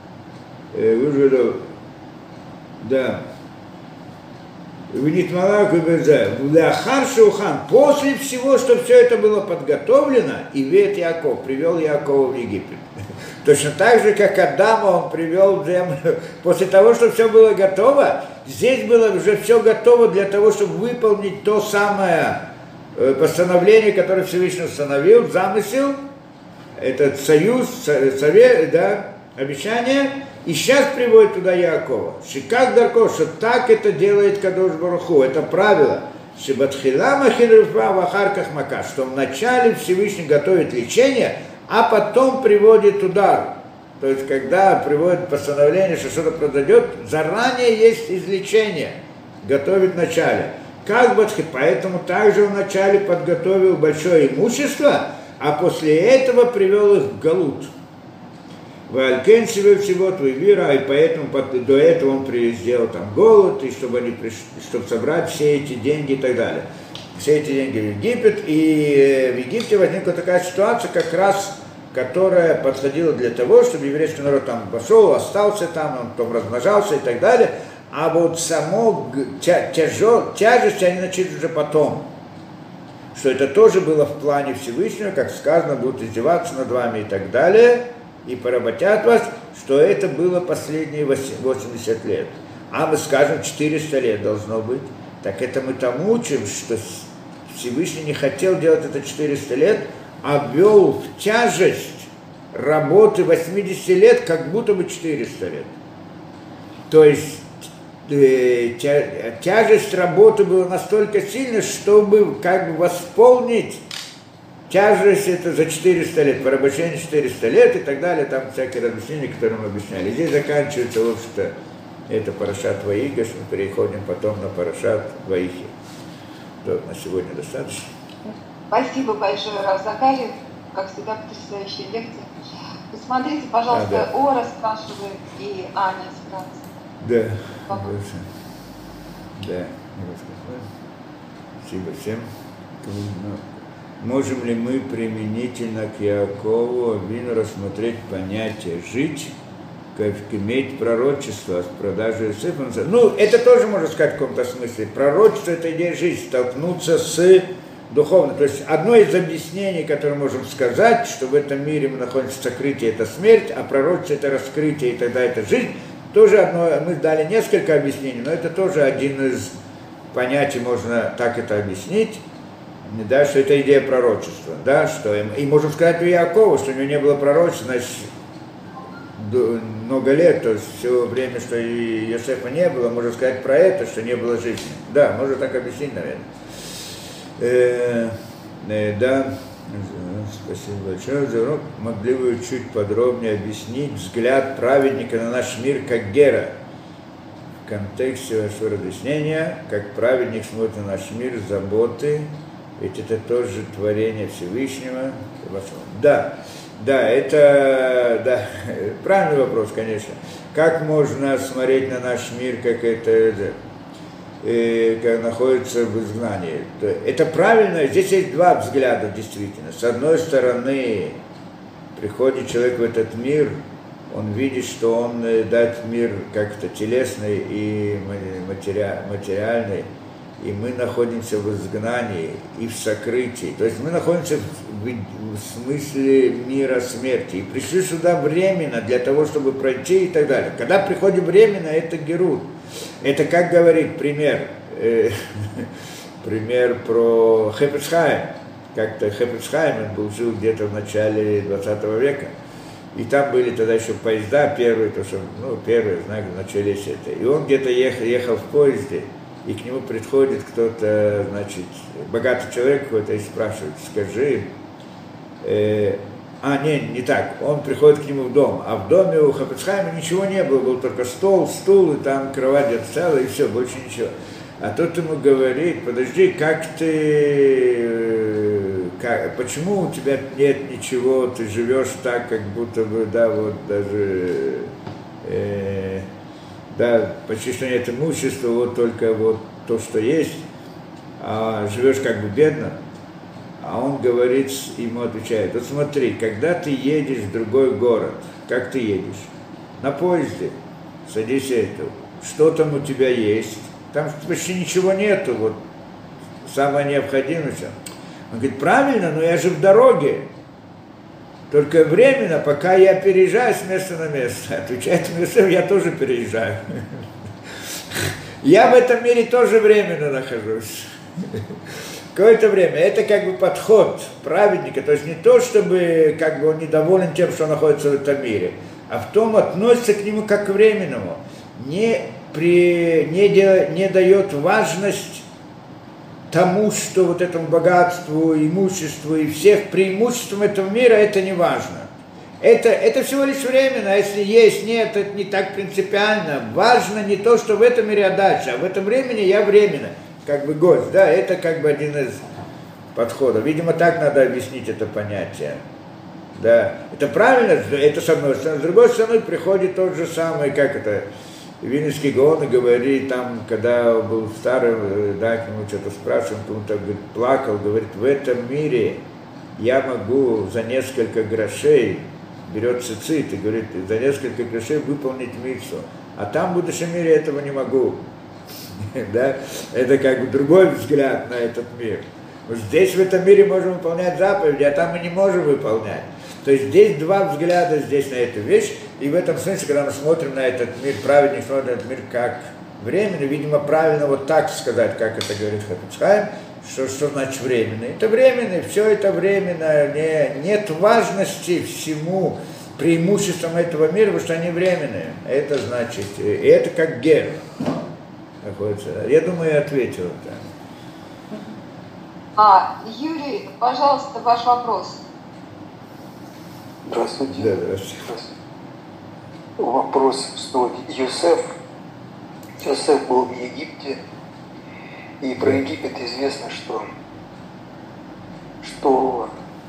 да, Винитмалак и Лахар Шухан, после всего, что все это было подготовлено, и Вет Яков привел Якова в Египет. Точно так же, как Адама он привел в землю. После того, что все было готово, здесь было уже все готово для того, чтобы выполнить то самое постановление, которое Всевышний установил, замысел, этот союз, совет, да, обещание, и сейчас приводит туда Якова. Шикак Дарко, что так это делает Кадош Баруху, это правило. Шибатхила Махирфа Вахарках Мака, что вначале Всевышний готовит лечение, а потом приводит удар. То есть, когда приводит постановление, что что-то произойдет, заранее есть излечение, готовит вначале. Как бы, поэтому также вначале подготовил большое имущество, а после этого привел их в галут. Валькен себе всего твой вира, и поэтому до этого он сделал там голод, и чтобы они пришли, чтобы собрать все эти деньги и так далее. Все эти деньги в Египет, и в Египте возникла такая ситуация, как раз, которая подходила для того, чтобы еврейский народ там пошел, остался там, он потом размножался и так далее. А вот само тяжесть они начали уже потом. Что это тоже было в плане Всевышнего, как сказано, будут издеваться над вами и так далее, и поработят вас, что это было последние 80 лет. А мы скажем, 400 лет должно быть. Так это мы там учим, что Всевышний не хотел делать это 400 лет, а ввел в тяжесть работы 80 лет, как будто бы 400 лет. То есть тяжесть работы была настолько сильна, чтобы как бы восполнить тяжесть это за 400 лет, порабощение 400 лет и так далее, там всякие размышления, которые мы объясняли. Здесь заканчивается, в общем-то, это Парашат Ваигаш, мы переходим потом на Парашат Ваихи. То, на сегодня достаточно. Спасибо большое, Рав Захарьев, как всегда, потрясающая лекция. Посмотрите, пожалуйста, да. Ора спрашивает и Аня спрашивает. Да, да, спасибо всем. Можем ли мы применительно к Яакову Авину рассмотреть понятие «жить», как иметь пророчество с продажей Иосифа? Ну, это тоже можно сказать в каком-то смысле. Пророчество – это идея жизни, столкнуться с духовным. То есть одно из объяснений, которое можем сказать, что в этом мире мы находимся в сокрытии – это смерть, а пророчество – это раскрытие, и тогда это жизнь. Тоже одно, мы дали несколько объяснений, но это тоже один из понятий, можно так это объяснить, да, что это идея пророчества, да, что и можем сказать у Якова, что у него не было пророчества, значит, много лет, то есть все время, что и Йосефа не было, можно сказать про это, что не было жизни. Да, можно так объяснить, наверное. Да. Спасибо большое за урок. Могли бы чуть подробнее объяснить взгляд праведника на наш мир как Гера в контексте вашего разъяснения, как праведник смотрит на наш мир, заботы, ведь это тоже творение Всевышнего. Да, это да, правильный вопрос, конечно. Как можно смотреть на наш мир, как это как находится в изгнании. Это правильно, здесь есть два взгляда действительно. С одной стороны, приходит человек в этот мир, он видит, что он дает мир как-то телесный и материальный, и мы находимся в изгнании и в сокрытии. То есть мы находимся в смысле мира смерти. И пришли сюда временно для того, чтобы пройти и так далее. Когда приходим временно, это герут. Это, как говорит пример, пример про Хафец Хаим. Как-то Хафец Хаим, он жил где-то в начале 20 века. И там были тогда еще поезда первые, то что, первые, знаете, начались это. И он где-то ехал в поезде, и к нему приходит кто-то, значит, богатый человек какой-то, и спрашивает, скажи, не так, он приходит к нему в дом, а в доме у Хафец Хаима ничего не было, был только стол, стул, и там кровать целая, и все, больше ничего. А тот ему говорит, подожди, почему у тебя нет ничего, ты живешь так, как будто бы, да, вот даже, да, почти что нет имущества, вот только вот то, что есть, а живешь как бы бедно. А он говорит, ему отвечает, вот смотри, когда ты едешь в другой город, как ты едешь? На поезде, садись это, что там у тебя есть? Там почти ничего нету, вот самое необходимое. Он говорит, правильно, но я же в дороге. Только временно, пока я переезжаю с места на место. Отвечает Мюсеф, я тоже переезжаю. Я в этом мире тоже временно нахожусь. Какое-то время. Это как бы подход праведника. То есть не то, чтобы как бы он недоволен тем, что он находится в этом мире, а в том относится к нему как к временному. Не дает важность тому, что вот этому богатству, имуществу и всех преимуществам этого мира это не важно. Это всего лишь временно, а если есть, нет, это не так принципиально. Важно не то, что в этом мире, а дальше, а в этом времени я временно, как бы гость, да, это как бы один из подходов. Видимо, так надо объяснить это понятие. Да, это правильно, это с одной стороны. С другой стороны, приходит тот же самый, как это, Вильнюсский Гаон говорит, там, когда был старым, да, к нему что-то спрашивал, он кому-то плакал, говорит, в этом мире я могу за несколько грошей, берет цицит и говорит, за несколько грошей выполнить мицву, а там в будущем мире этого не могу. Да? Это как бы другой взгляд на этот мир. Здесь в этом мире можем выполнять заповеди, а там мы не можем выполнять. То есть здесь два взгляда здесь на эту вещь, и в этом смысле, когда мы смотрим на этот мир, праведник смотрит на этот мир как временный, видимо, правильно вот так сказать, как это говорит Хафец Хаим, что значит временный. Это временный, все это временно, нет важности всему преимуществам этого мира, потому что они временные. Это значит, и это как гер находится. Я думаю, я ответил это. Юрий, пожалуйста, ваш вопрос. Здравствуйте. Да, здравствуйте. Вопрос, что Йосеф был в Египте, и про Египет известно, что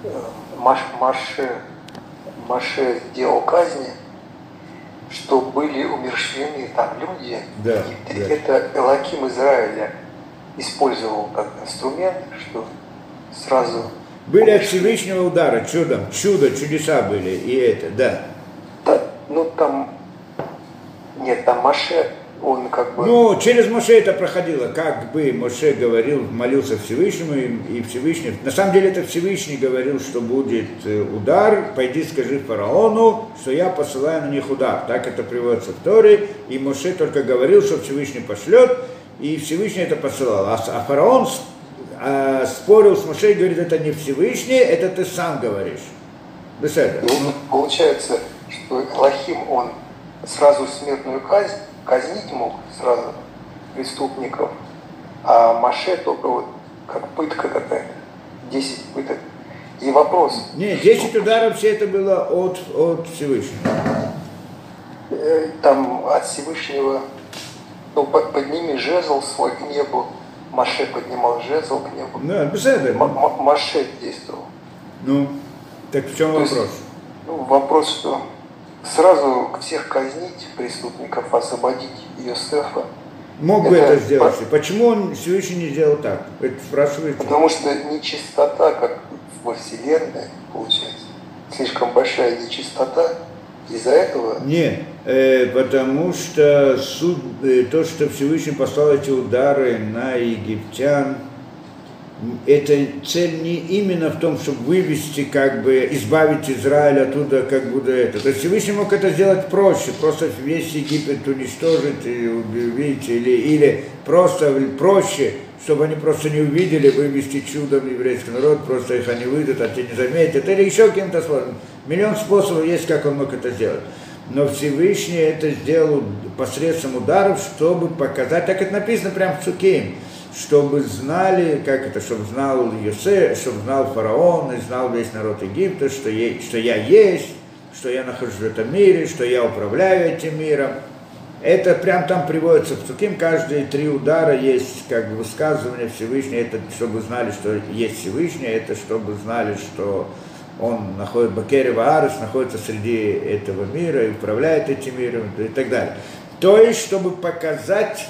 Моше сделал казни, что были умерщвлены там люди. Да, и да. Это Элоким Израиля использовал как инструмент, что сразу... Были от Всевышнего удара, чудеса были, и это, да. Там Моше, он как бы... Через Моше это проходило, как бы Моше говорил, молился Всевышнему, и Всевышний... На самом деле это Всевышний говорил, что будет удар, пойди скажи фараону, что я посылаю на них удар. Так это приводится в Торе, и Моше только говорил, что Всевышний пошлет, и Всевышний это посылал. А фараон спорил с Моше и говорит, это не Всевышний, это ты сам говоришь. Получается, что Элохим, он сразу смертную казнь казнить мог сразу преступников, а Моше только вот как пытка какая-то, 10 пыток. И вопрос... Нет, 10 ударов все это было от Всевышнего. Там от Всевышнего, подними жезл свой к небу, Моше поднимал жезл к небу. Моше действовал. Так в чем вопрос? Вопрос, что сразу всех казнить, преступников, освободить Йосефа. Мог бы это сделать. Почему он Всевышний не сделал так? Это спрашиваете? Потому что нечистота, как во Вселенной, получается, слишком большая нечистота, Из-за этого? Нет, потому что то, что Всевышний послал эти удары на египтян, эта цель не именно в том, чтобы вывести, как бы, избавить Израиль оттуда, как бы, это. То есть Всевышний мог это сделать проще, просто весь Египет уничтожить, и убить, или просто проще, чтобы они просто не увидели, вывести чудом еврейский народ, просто их они выйдут, а те не заметят, или еще каким-то способом. Миллион способов есть, как он мог это сделать. Но Всевышний это сделал посредством ударов, чтобы показать, так это написано прямо в Цуким, чтобы знали, как это, чтобы знал Йосеф, чтобы знал фараон, и знал весь народ Египта, что я есть, что я нахожусь в этом мире, что я управляю этим миром. Это прям там приводится в Цуким, каждые 3 удара есть как бы высказывание Всевышнего, это чтобы знали, что есть Всевышний, это чтобы знали, что он находится, Бакерева Арес находится среди этого мира и управляет этим миром и так далее. То есть, чтобы показать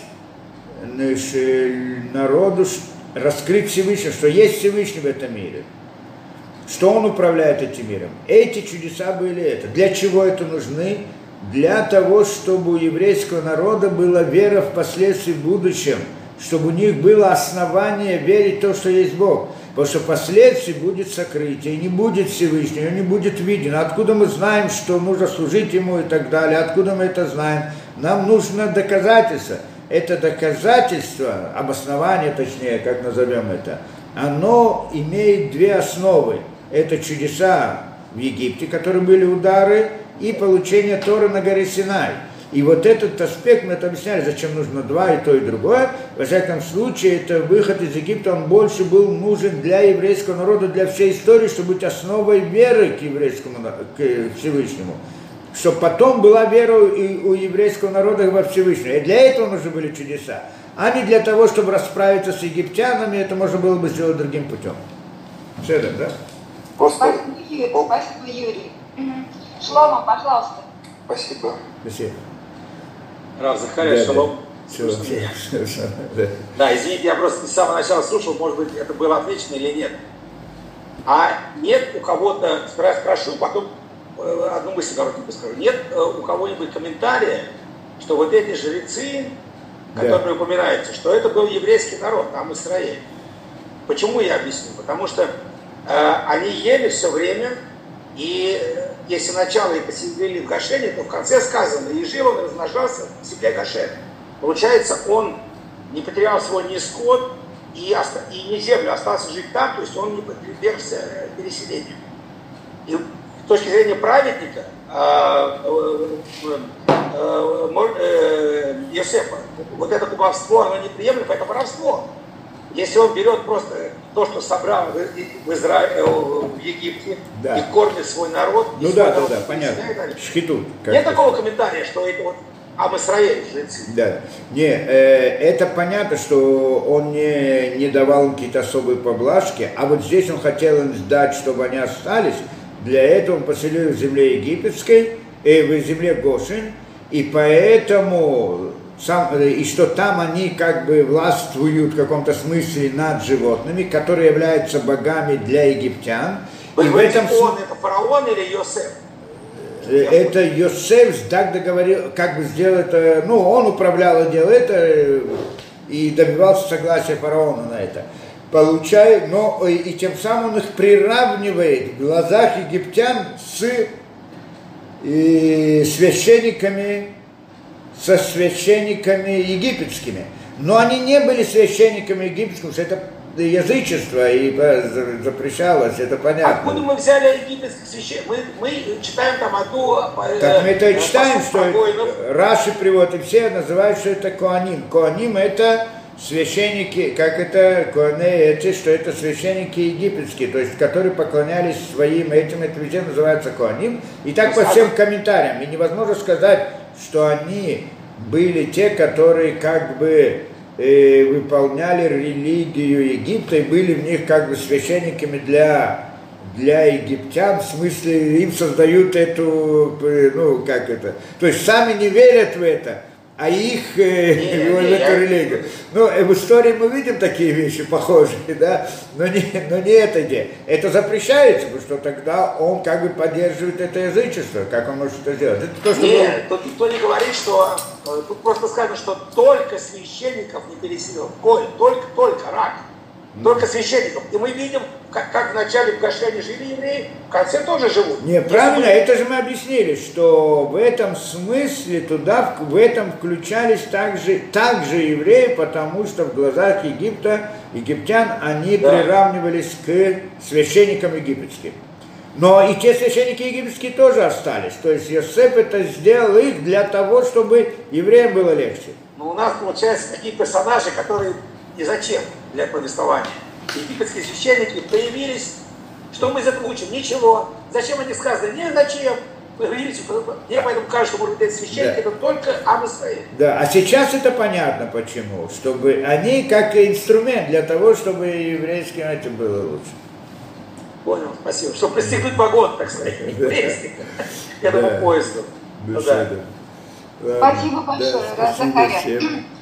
народу, раскрыть Всевышнего, что есть Всевышний в этом мире, что он управляет этим миром. Эти чудеса были это. Для чего это нужны? Для того, чтобы у еврейского народа была вера впоследствии в будущем, чтобы у них было основание верить в то, что есть Бог. Потому что впоследствии будет сокрытие, не будет Всевышнего, не будет виден. Откуда мы знаем, что нужно служить Ему и так далее? Откуда мы это знаем? Нам нужно доказательство. Это доказательство, обоснование точнее, как назовем это, оно имеет 2 основы. Это чудеса в Египте, которые были удары, и получение Торы на горе Синай. И вот этот аспект мы это объясняли, зачем нужно 2, и то, и другое. Во всяком случае, это выход из Египта, он больше был нужен для еврейского народа, для всей истории, чтобы быть основой веры к еврейскому, к Всевышнему. Чтобы потом была вера у еврейского народа во Всевышнего. И для этого нужны были чудеса. А не для того, чтобы расправиться с египтянами, это можно было бы сделать другим путем. Все это, да? Спасибо, Юрий. Шлома, пожалуйста. Спасибо. Спасибо. Рав Захария, шалом. Да, извините, я просто с самого начала слушал, может быть, это было отвечено или нет. А нет у кого-то, спрошу, потом одну мысль коротенькую скажу. Нет у кого-нибудь комментария, что вот эти жрецы, которые упоминаются, что это был еврейский народ, там Израиль. Почему я объясню? Потому что они ели все время, и если сначала и поселили в Гошене, то в конце сказано, и жил он, и размножался в земле Гошен. Получается, он не потерял свой ни скот, и не землю, остался жить там, то есть он не подвергся переселению. И с точки зрения праведника, Йосефа, вот это кумовство, оно неприемлемо, это воровство. Если он берет просто то, что собрал в Израиле, в Египте, и кормит свой народ. Ну да, понятно. Шхитут. Нет такого комментария, что это вот Ам-Исраэль, жрецы. Да. Не, это понятно, что он не давал им какие-то особые поблажки, а вот здесь он хотел им сдать, чтобы они остались. Для этого он поселил в земле египетской, в земле Гошен, и поэтому и что там они как бы властвуют в каком-то смысле над животными, которые являются богами для египтян. Вы говорите, это фараон или Йосеф? Это Йосеф так договорил, как бы сделал это, он управлял и делал это, и добивался согласия фараона на это. Но и тем самым он их приравнивает в глазах египтян с священниками, со священниками египетскими. Но они не были священниками египетскими, потому что это язычество и запрещалось, это понятно. Откуда мы взяли египетских священников? Мы читаем там одну... Так мы это и читаем, что Раши приводит, и все называют, что это Коаним. Коаним это священники, как это Коанеи, что это священники египетские, то есть которые поклонялись своим этим, это везде называется Коаним. И так по всем комментариям. И невозможно сказать, что они были те, которые как бы выполняли религию Египта и были в них как бы священниками для египтян, в смысле им создают эту, то есть сами не верят в это, а их в эту религию. Ну, в истории мы видим такие вещи похожие, да, но не это где. Это запрещается, потому что тогда он как бы поддерживает это язычество, как он может это сделать. Это то, что нет, тут никто не говорит, что, тут просто сказано, что только священников не переселил, только рак. Только священников. И мы видим, как в начале в Гошене жили евреи, в конце тоже живут. Не, правильно, это же мы объяснили, что в этом смысле туда, в этом включались также евреи, потому что в глазах египтян, они приравнивались к священникам египетским. Но и те священники египетские тоже остались. То есть Йосеф это сделал их для того, чтобы евреям было легче. Но у нас, получается, такие персонажи, которые ни зачем для повествования. Египетские священники появились. Что мы из этого учим? Ничего. Зачем они сказаны? Не зачем. Вы видите, мне поэтому кажется, что может быть, эти священники это только Ам Исраэль. Да, а сейчас это понятно почему. Чтобы они как инструмент для того, чтобы еврейским это было лучше. Понял, спасибо. Чтобы пристегнуть вагон, так сказать, еврейский, к этому поезду. Спасибо большое, Захария.